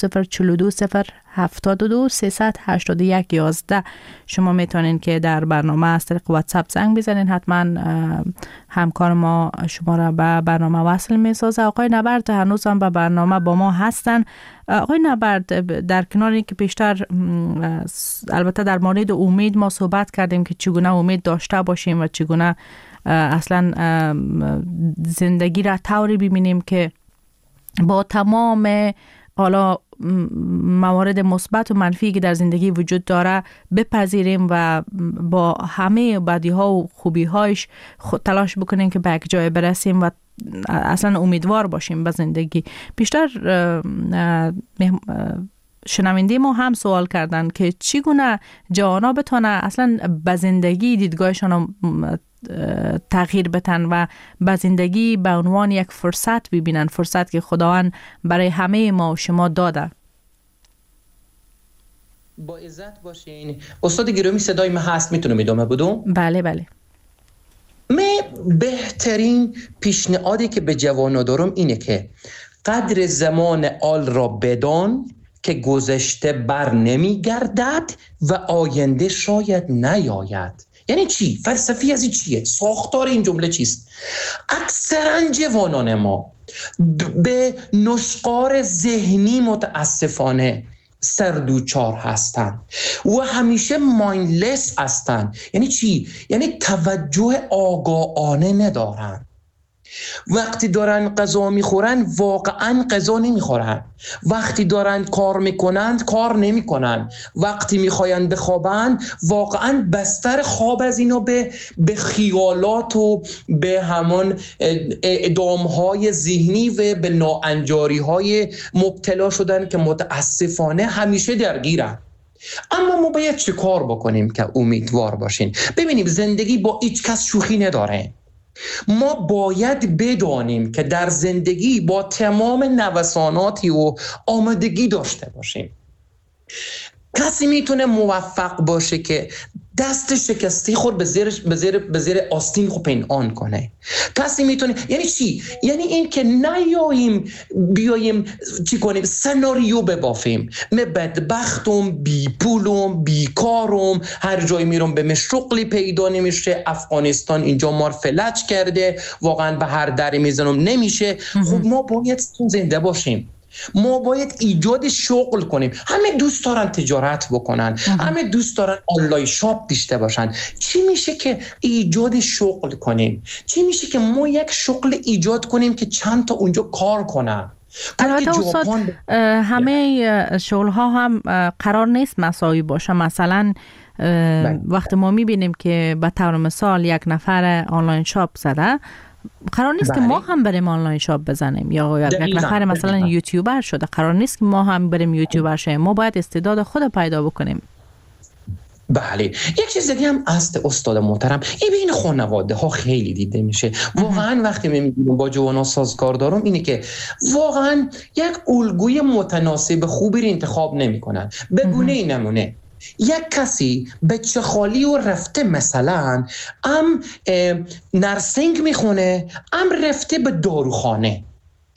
204207238111. شما میتونین که در برنامه از طریق واتساپ زنگ بزنین. حتما همکار ما شما را به برنامه وصل میسازه. آقای نبرد هنوز هم به برنامه با ما هستن. آقای نبرد، در کنار اینکه بیشتر البته در مورد امید ما صحبت کردیم که چگونه امید داشته باشیم و چگونه اصلا زندگی را طوری ببینیم که با تمام حالا موارد مثبت و منفی که در زندگی وجود داره بپذیریم و با همه بدیها و خوبیهایش تلاش بکنیم که به یک جای برسیم و اصلا امیدوار باشیم به زندگی. بیشتر شنونده ما هم سوال کردن که چگونه جوانا بتونه اصلا به زندگی دیدگاهشان تغییر بدن و به زندگی به عنوان یک فرصت ببینن، فرصت که خداوند برای همه ما و شما داده. با عزت باشین. استاد گرامی صدای من هست؟ میتونم ادامه بدم؟ بله بله. من بهترین پیشنهادی که به جوانا دارم اینه که قدر زمان آل را بدان که گذشته بر نمی گردد و آینده شاید نیاید. یعنی چی؟ فلسفی از این چیه؟ ساختار این جمله چیست؟ اکثرا جوانان ما به نشقار ذهنی متاسفانه سردوچار هستن و همیشه مایندلس هستن. یعنی چی؟ یعنی توجه آگاهانه ندارن. وقتی دارن غذا میخورن واقعا غذا نمیخورن، وقتی دارن کار میکنند کار نمیکنن، وقتی میخواین بخوابن واقعا بستر خواب از اینا به خیالات و به همان اعدامهای ذهنی و به ناانجاریهای مبتلا شدن که متاسفانه همیشه درگیرن. اما ما باید چه کار بکنیم که امیدوار باشین؟ ببینیم زندگی با هیچ کس شوخی نداره. ما باید بدانیم که در زندگی با تمام نوساناتی و آمادگی داشته باشیم. کسی میتونه موفق باشه که دست شکسته خود به زیر آستین خود پنهان کنه. کسی میتونه، یعنی چی؟ یعنی این که بیاییم چی کنیم؟ سناریو ببافیم. من بدبختم، بی پولم، بیکارم، هر جای میرم به شغلی پیدا نمیشه، افغانستان اینجا مار فلج کرده، واقعا به هر دری میزنم نمیشه. خب ما باید زنده باشیم. ما باید ایجاد شغل کنیم. همه دوست دارن تجارت بکنن، همه دوست دارن آنلاین شاپ داشته باشن. چی میشه که ایجاد شغل کنیم؟ چی میشه که ما یک شغل ایجاد کنیم که چند تا اونجا کار کنن؟ البته استاد همه شغل ها هم قرار نیست مساوی باشه. مثلا وقتی ما میبینیم که به طور مثال یک نفر آنلاین شاپ زده، قرار نیست که ما هم بریم آنلاین شاپ بزنیم، یا یک نفر مثلا یوتیوبر شده، قرار نیست که ما هم بریم یوتیوبر شیم. ما باید استعداد خود پیدا بکنیم. بله، یک چیز دیگه هم است استاد محترم، این بین خانواده ها خیلی دیده میشه. واقعا وقتی میگیم با جوانا سازگار دارم اینه که واقعا یک الگوی متناسب خوبی رو انتخاب نمیکنن. به گونه نمونه یک کسی بچه خالی و رفته مثلا نرسینگ میخونه، رفته به داروخانه.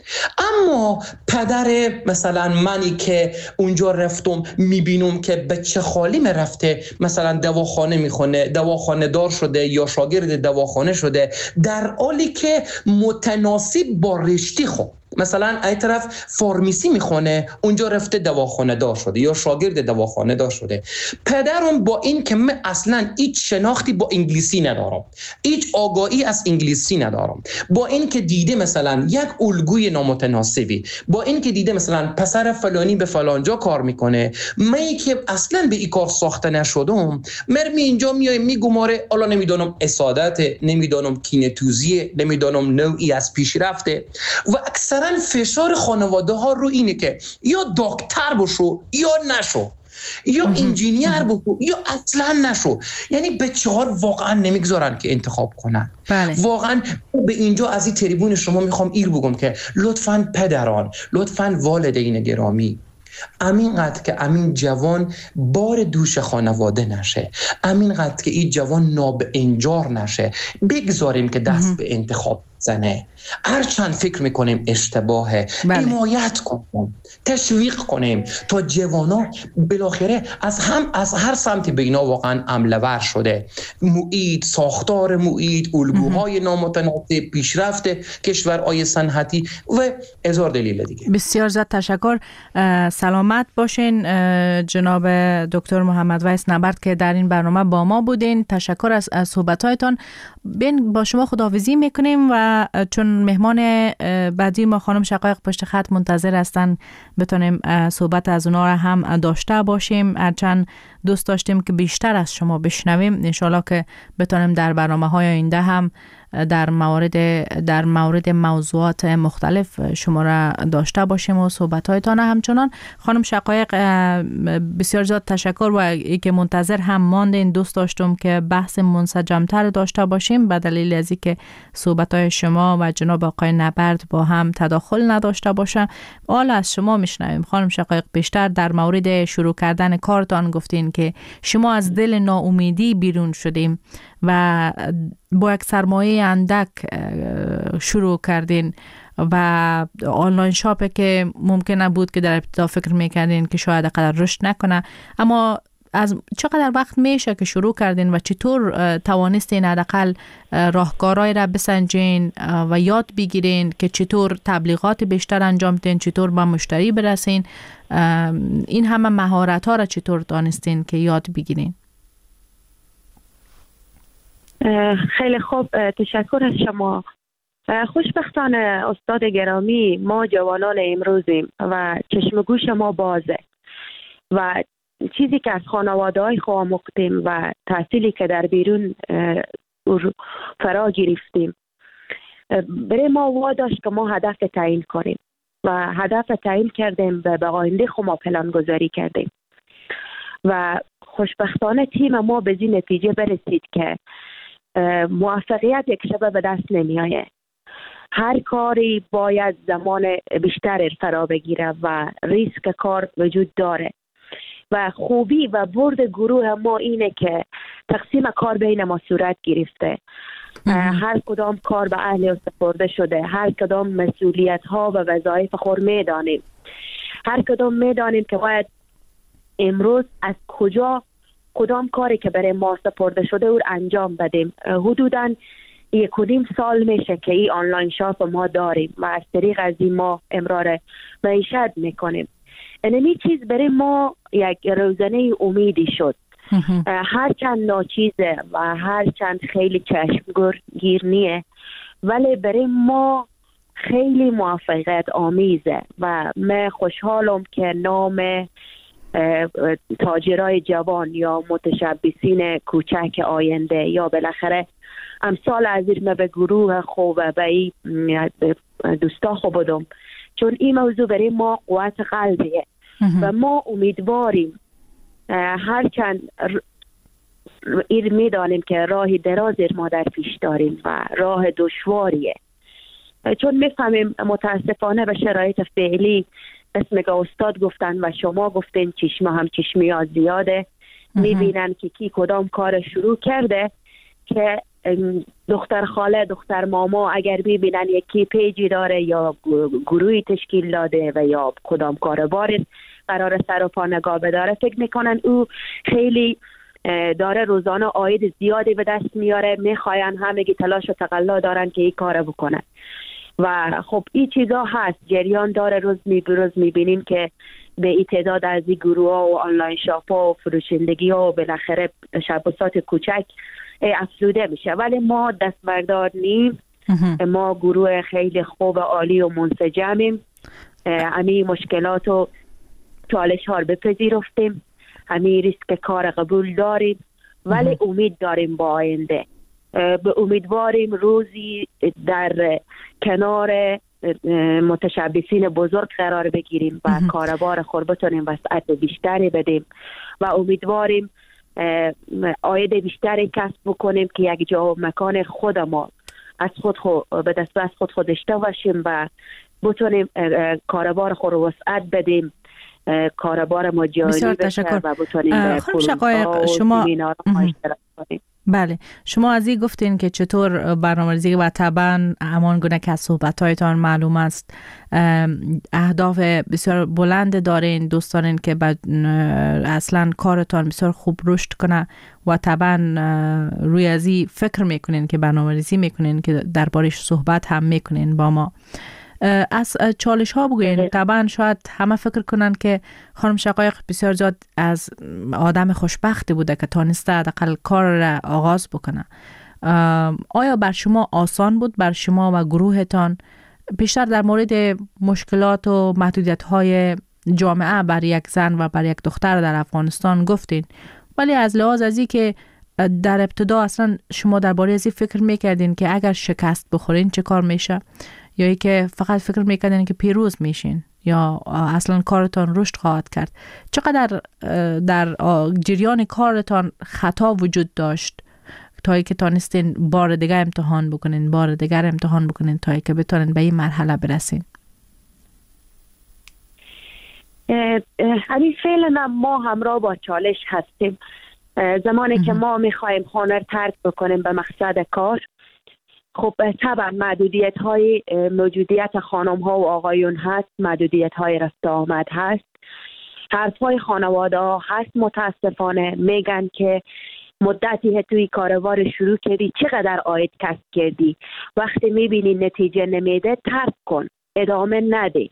اما پدر مثلا منی که اونجا رفتم میبینم که بچه خالیم رفته مثلا دواخانه میخونه، دواخانه دار شده یا شاگرد دواخانه شده، در حالی که متناسب با رشته خود مثلا ای طرف فارمیسی میخونه اونجا رفته دواخانه دار شده یا شاگرد دواخانه دار شده. پدرم با این که من اصلا هیچ شناختی با انگلیسی ندارم، هیچ آگاهی از انگلیسی ندارم، با این که دیده مثلا یک الگوی نامتناسبی، با این که دیده مثلا پسر فلانی به فلانجا کار میکنه، من که اصلا به این کار ساخته نشدم، مرمی اینجا میایم میگماره، حالا نمیدونم اسادت، نمیدونم کینه‌توزی، نمیدونم نوعی از پیشرفته و اکثر فشار خانواده ها رو اینه که یا دکتر بشو یا نشو، یا انجینیر بشو یا اصلا نشو. یعنی بچه‌ها واقعا نمیگذارن که انتخاب کنن. بله. واقعا به اینجا از این تریبون شما میخوام ایر بگم که لطفاً پدران، لطفاً والدین گرامی، امینقدر که امین جوان بار دوش خانواده نشه، امینقدر که این جوان ناب انجار نشه، بگذاریم که دست به انتخاب زنه. هرچند فکر میکنیم اشتباهه، حمایت کنیم، تشویق کنیم تا جوانا بالاخره از هر سمتی به اینا واقعا عمله‌ور شده. محیط، ساختار محیط، الگوهای نامتناسب، پیشرفت کشورهای صنعتی و هزار دلیل دیگه. بسیار زیاد تشکر. سلامت باشین جناب دکتر محمد ویس نبرد که در این برنامه با ما بودین. تشکر از صحبت‌هایتان. بین با شما خداحافظی میکنیم و چون مهمان بعدی ما خانم شقایق پشت خط منتظر هستن بتونیم صحبت از اونا را هم داشته باشیم. هرچند دوست داشتیم که بیشتر از شما بشنویم، انشالله که بتونیم در برنامه‌های آینده هم در مورد موضوعات مختلف شما را داشته باشیم و صحبت‌هایتان همچنان. خانم شقایق بسیار زیاد تشکر و ای که منتظر هم ماندین. دوست داشتم که بحث منسجم‌تر داشته باشیم به دلیل از اینکه صحبت‌های شما و جناب آقای نبرد با هم تداخل نداشته باشه. حالا از شما میشنویم خانم شقایق. بیشتر در مورد شروع کردن کارتان گفتین که شما از دل ناامیدی بیرون شدیم و با یک سرمایه اندک شروع کردین و آنلاین شاپی که ممکن نبود که در ابتدا فکر میکردین که شاید قدر رشد نکنه، اما از چقدر وقت میشه که شروع کردین و چطور توانستین حداقل راهکارهای را بسنجین و یاد بگیرین که چطور تبلیغات بیشتر انجام بدین، چطور به مشتری برسین، این همه مهارت ها را چطور دانستین که یاد بگیرین؟ خیلی خوب، تشکر از شما. خوشبختانه استاد گرامی، ما جوانان امروزیم و چشم گوش ما بازه و چیزی که از خانواده های خود آموختیم و تحصیلی که در بیرون فرا گرفتیم برای ما واداشت که ما هدف تعیین کنیم و هدف تعیین کردیم به آینده خود ما پلان گذاری کردیم و خوشبختانه تیم ما به این نتیجه برسید که موفقیت یک شبه به دست نمی آید. هر کاری باید زمان بیشتر فرا بگیره و ریسک کار وجود داره و خوبی و برد گروه ما اینه که تقسیم کار بین ما صورت گرفته. هر کدام کار به اهل سپرده شده، هر کدام مسئولیت ها و وظایف خود میدانیم، هر کدام میدانیم که باید امروز از کدام کاری که برای ما سپرده شده او انجام بدیم. حدوداً 1.5 سال میشه که این آنلاین شاپ ما داریم و از طریق از این ما امرار معیشت میکنیم. اینمی چیز برای ما یک روزنه امیدی شد. هرچند ناچیزه و هرچند خیلی چشمگیر نیه، ولی برای ما خیلی موفقیت آمیزه و من خوشحالم که نام تاجرای جوان یا متشبثین کوچک آینده یا بالاخره امثال از این به گروه خوب و به دوستا خوب بودم، چون این موضوع برای ما قوت قلبیه و ما امیدواریم هرچند میدانیم که راه دراز ما در پیش داریم و راه دشواریه، چون میفهمیم متاسفانه به شرایط فعلی اسم که استاد گفتن و شما گفتین چشمه هم چشمیات زیاده، میبینن که کی کدام کار شروع کرده که دختر خاله دختر ماما اگر ببینن یکی پیجی داره یا گروهی تشکیل داده و یا کدام کاربار قرار سر و پا نگاه بداره، فکر میکنن او خیلی داره روزانه عاید زیادی به دست میاره، میخواین همگی تلاش و تقلا دارن که این کار بکنن و خب این چیزا هست، جریان داره. روز میبینیم که به این تعداد از این گروه ها و آنلاین شاپ ها و فروشندگی ها و بالاخره شباسات کوچک افزوده میشه، ولی ما دست بردار نیم. ما گروه خیلی خوب عالی و منسجمیم، همین مشکلات و چالش ها رو بپذیرفتیم، همین ریسک کار قبول داریم، ولی امید داریم با آینده. به امیدواریم روزی در کنار متشبثین بزرگ قرار بگیریم و کاربار خود بتونیم وسعت بیشتری بدیم و امیدواریم عاید بیشتری کسب بکنیم که یک جا و مکان خود ما از خود به دست خود داشته باشیم و بتونیم کاربار خود رو وسعت بدیم، کاربار ما جاری بشه و بتونیم خانم شقایق شما بله شما از این گفتین که چطور برنامه‌ریزی و طبعا همان گونه که از صحبت‌هایتان معلوم است اهداف بسیار بلند دارین، دوست دارین که اصلا کارتان بسیار خوب رشد کنه و طبعا روی از این فکر میکنین که برنامه‌ریزی میکنین که دربارش صحبت هم میکنین با ما. از چالش ها بگوین. طبعا شاید همه فکر کنن که خانم شقایق بسیار زیاد از آدم خوشبختی بوده که تانسته حداقل کار را آغاز بکنه. آیا بر شما آسان بود، بر شما و گروهتان؟ بیشتر در مورد مشکلات و محدودیت های جامعه بر یک زن و بر یک دختر در افغانستان گفتین، ولی از لحاظ ازی که در ابتدا اصلا شما درباره ازی فکر میکردین که اگر شکست بخورین چه کار میشه، یا ای که فقط فکر میکردین که پیروز میشین یا اصلا کارتان رشد خواهد کرد؟ چقدر در جریان کارتان خطا وجود داشت تا ای که تانستین بار دیگر امتحان بکنین تا ای که بتونین به این مرحله برسین؟ همین فعلا ما همراه با چالش هستیم. زمانی که ما میخوایم هنر ترک بکنیم به مقصد کار، خب طبعا محدودیت های موجودیت خانم ها و آقایون هست، محدودیت های رفت آمد هست، حرف های خانواده ها هست. متاسفانه میگن که مدتی توی کاروبار شروع کردی چقدر عاید کسب کردی، وقتی میبینی نتیجه نمیده ترک کن، ادامه نده.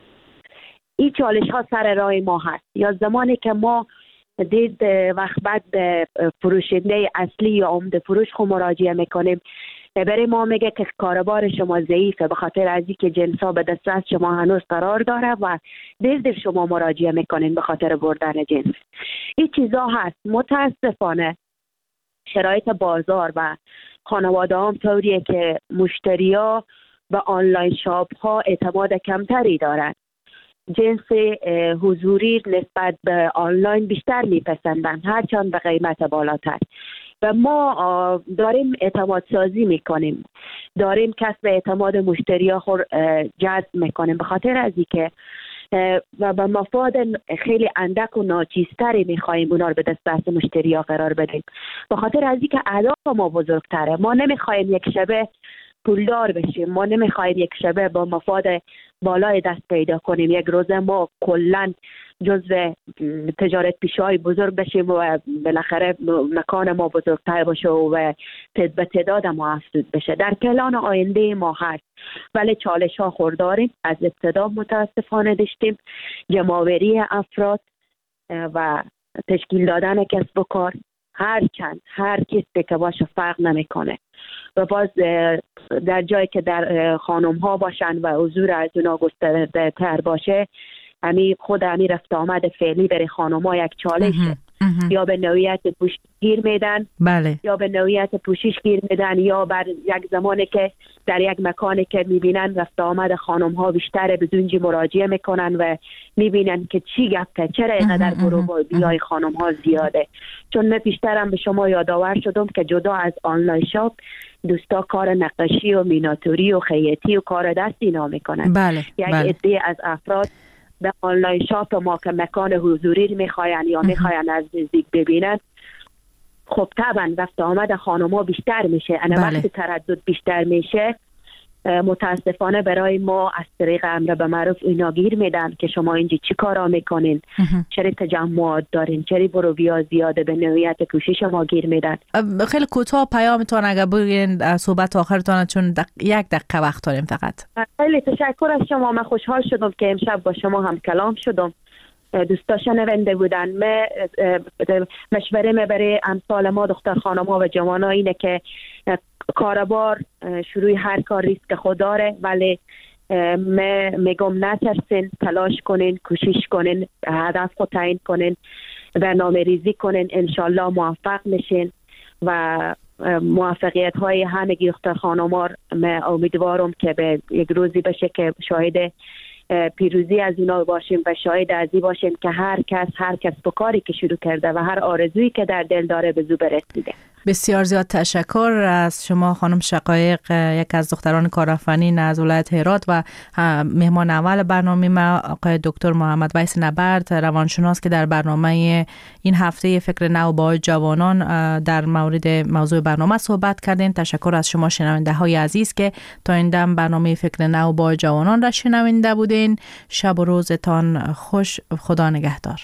این چالش ها سر راه ما هست. یا زمانی که ما دید وقت بعد فروشنده اصلی یا عمده فروش خود مراجعه میکنیم، برای ما میگه که کاروبار شما ضعیفه به خاطر از اینکه جنس ها به دسترس شما هنوز قرار داره و دیر شما مراجعه میکنین به خاطر بردن جنس. این چیزا هست. متاسفانه شرایط بازار و خانواده هم طوریه که مشتری ها به آنلاین شاپ ها اعتماد کمتری دارن. جنس حضوری نسبت به آنلاین بیشتر میپسندن، هرچند به قیمت بالاتر. و ما داریم اعتماد سازی میکنیم، داریم کسب اعتماد مشتری ها خود جذب میکنیم به خاطر از اینکه و به مفاد خیلی اندک و ناچیزتری میخواییم اونا رو به دسترس مشتری ها قرار بدیم به خاطر از اینکه اهداف ما بزرگتره. ما نمیخوایم یک شبه پولدار بشیم، ما نمیخوایم یک شبه با مفاد بالای دست پیدا کنیم، یک روزه ما کلن جزو تجارت پیشه‌های بزرگ بشیم و بالاخره مکان ما بزرگتر باشه و به تعداد ما افزود بشه. در پلان آینده ما هست، ولی چالش ها خورداریم. از ابتدا متاسفانه داشتیم جمع‌آوری افراد و تشکیل دادن کسب و کار، هر کسی که باشه فرق نمیکنه و باز در جایی که در خانم ها باشن و حضور از اونا گسترده تر باشه، خود رفت آمد فعلی برای خانم ها یک چالشه. یا به نوعیت پوشش گیر میدن، بله، یا به نوعیت پوشش گیر میدن، یا بر یک زمانی که در یک مکانی که میبینن رفت آمد خانم ها بیشتره بدونجی مراجعه میکنن و میبینن که چی گفته، چرا اینقدر گروه بیای خانم ها زیاده. چون من بیشترم به شما یادآور شدم که جدا از آنلاین شاپ دوستا کار نقاشی و میناتوری و خیاطی و کار دست اینا میکنن. بله، یک عده از افراد به آنلاین شاپ ما که مکان حضوری میخواین یا میخواین از نزدیک ببینن، خب طبعا رفت آمد خانم‌ها بیشتر میشه. انا وقتی تردد بیشتر میشه متاسفانه برای ما از طریق امر به معروف اینا گیر میدن که شما اینجا چی کارا میکنین، چرا تجمعات دارین، چرا برویا زیاده، به نوعیت کوشش ما گیر میدن. خیلی کوتاه پیامتون اگر بگین صحبت آخرتون، چون 1 دقیقه وقت داریم فقط. خیلی تشکر از شما. من خوشحال شدم که امشب با شما هم کلام شدم. دوستا شنونده بودن. مشوره برای امثال ما دختر خانم ها و جوان ها اینه که کاربار شروع هر کار ریسک خود داره، ولی میگم نترسین، تلاش کنین، کوشش کنین، هدف خود تعیین کنین، برنامه ریزی کنین، انشالله موفق میشین و موفقیت های همگی دختر خانم ها من امیدوارم که به یک روزی بشه که شاهد پیروزی از اینا باشیم و شاهد ازی باشیم که هر کس به کاری که شروع کرده و هر آرزویی که در دل داره به زو برسیده. بسیار زیاد تشکر از شما خانم شقایق، یک از دختران کارآفرین از ولایت هرات و مهمان اول برنامه ما آقای دکتر محمد ویس نبرد، روانشناس که در برنامه این هفته فکر نو با جوانان در مورد موضوع برنامه صحبت کردین. تشکر از شما شنونده های عزیز که تا این دم برنامه فکر نو با جوانان را شنونده بودین. شب و روزتان خوش. خدا نگهدار.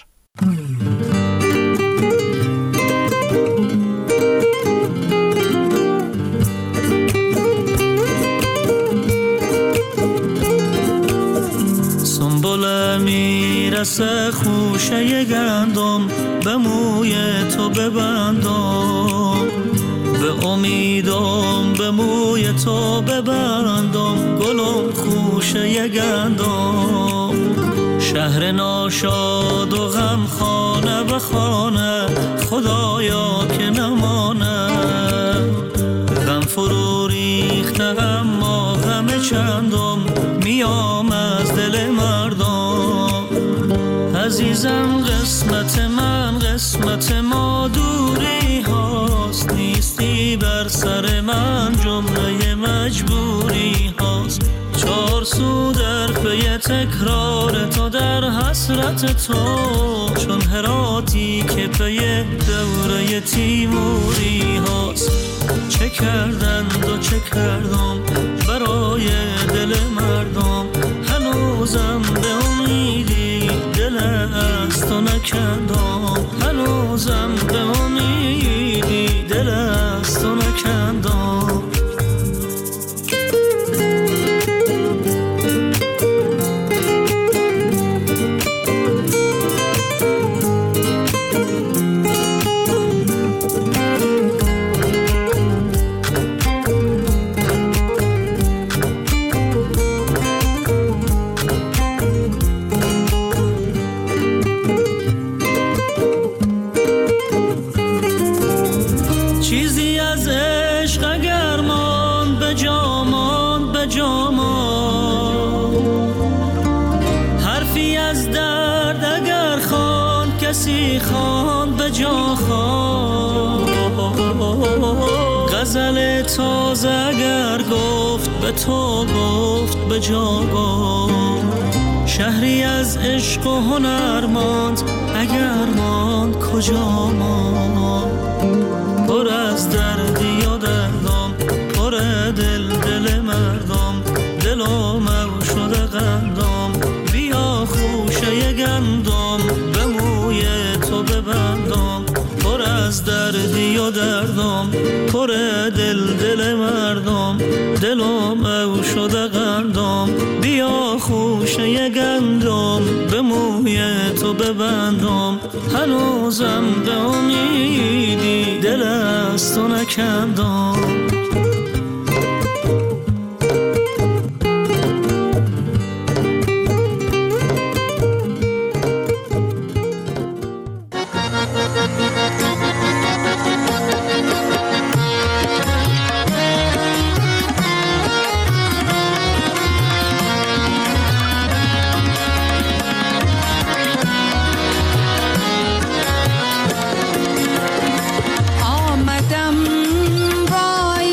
سنبل میرسه خوشه گندم، به موی تو ببندم، به امیدم به موی تو ببندم، گلم خوشه گندم. شهر ناشاد و غم خانه به خانه، خدایا که نمانه. غم فرو ریخته اما غم چندم، میام از دل مردم. عزیزم قسمت من قسمت ما دوری هاست، نیستی بر سر من جمله مجبوری هاست. 4 سو در پی تکرار تو در حسرت تو، چون هراتی که پی دوره تیموری هاست. چه کردند و چه کردم برای دل مردم، هنوزم به امیدی دل از تو نکندم، هنوزم به امیدی دل از تو نکندم. غزل تازه اگر گفت به تو گفت به جا گفت. شهری از عشق و هنر ماند اگر ماند کجا ماند. پر از دردی و دردم، پر دل مردم، دلم او شده قندم. بیا خوشه گندم به موی تو ببندم، پر از دردی و دردم، پر دل مردم، دلم او شده قندم. بیا خوشه گندم به موی تو ببندم، هنوزم به امیدی دل از تو نکندم. آمدم با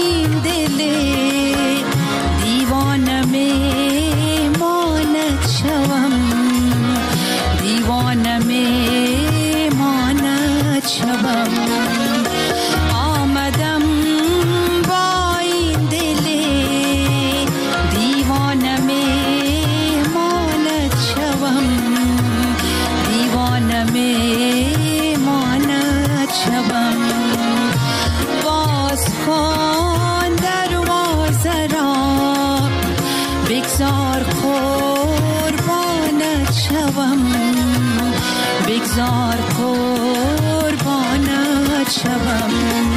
هزار قربانت شوم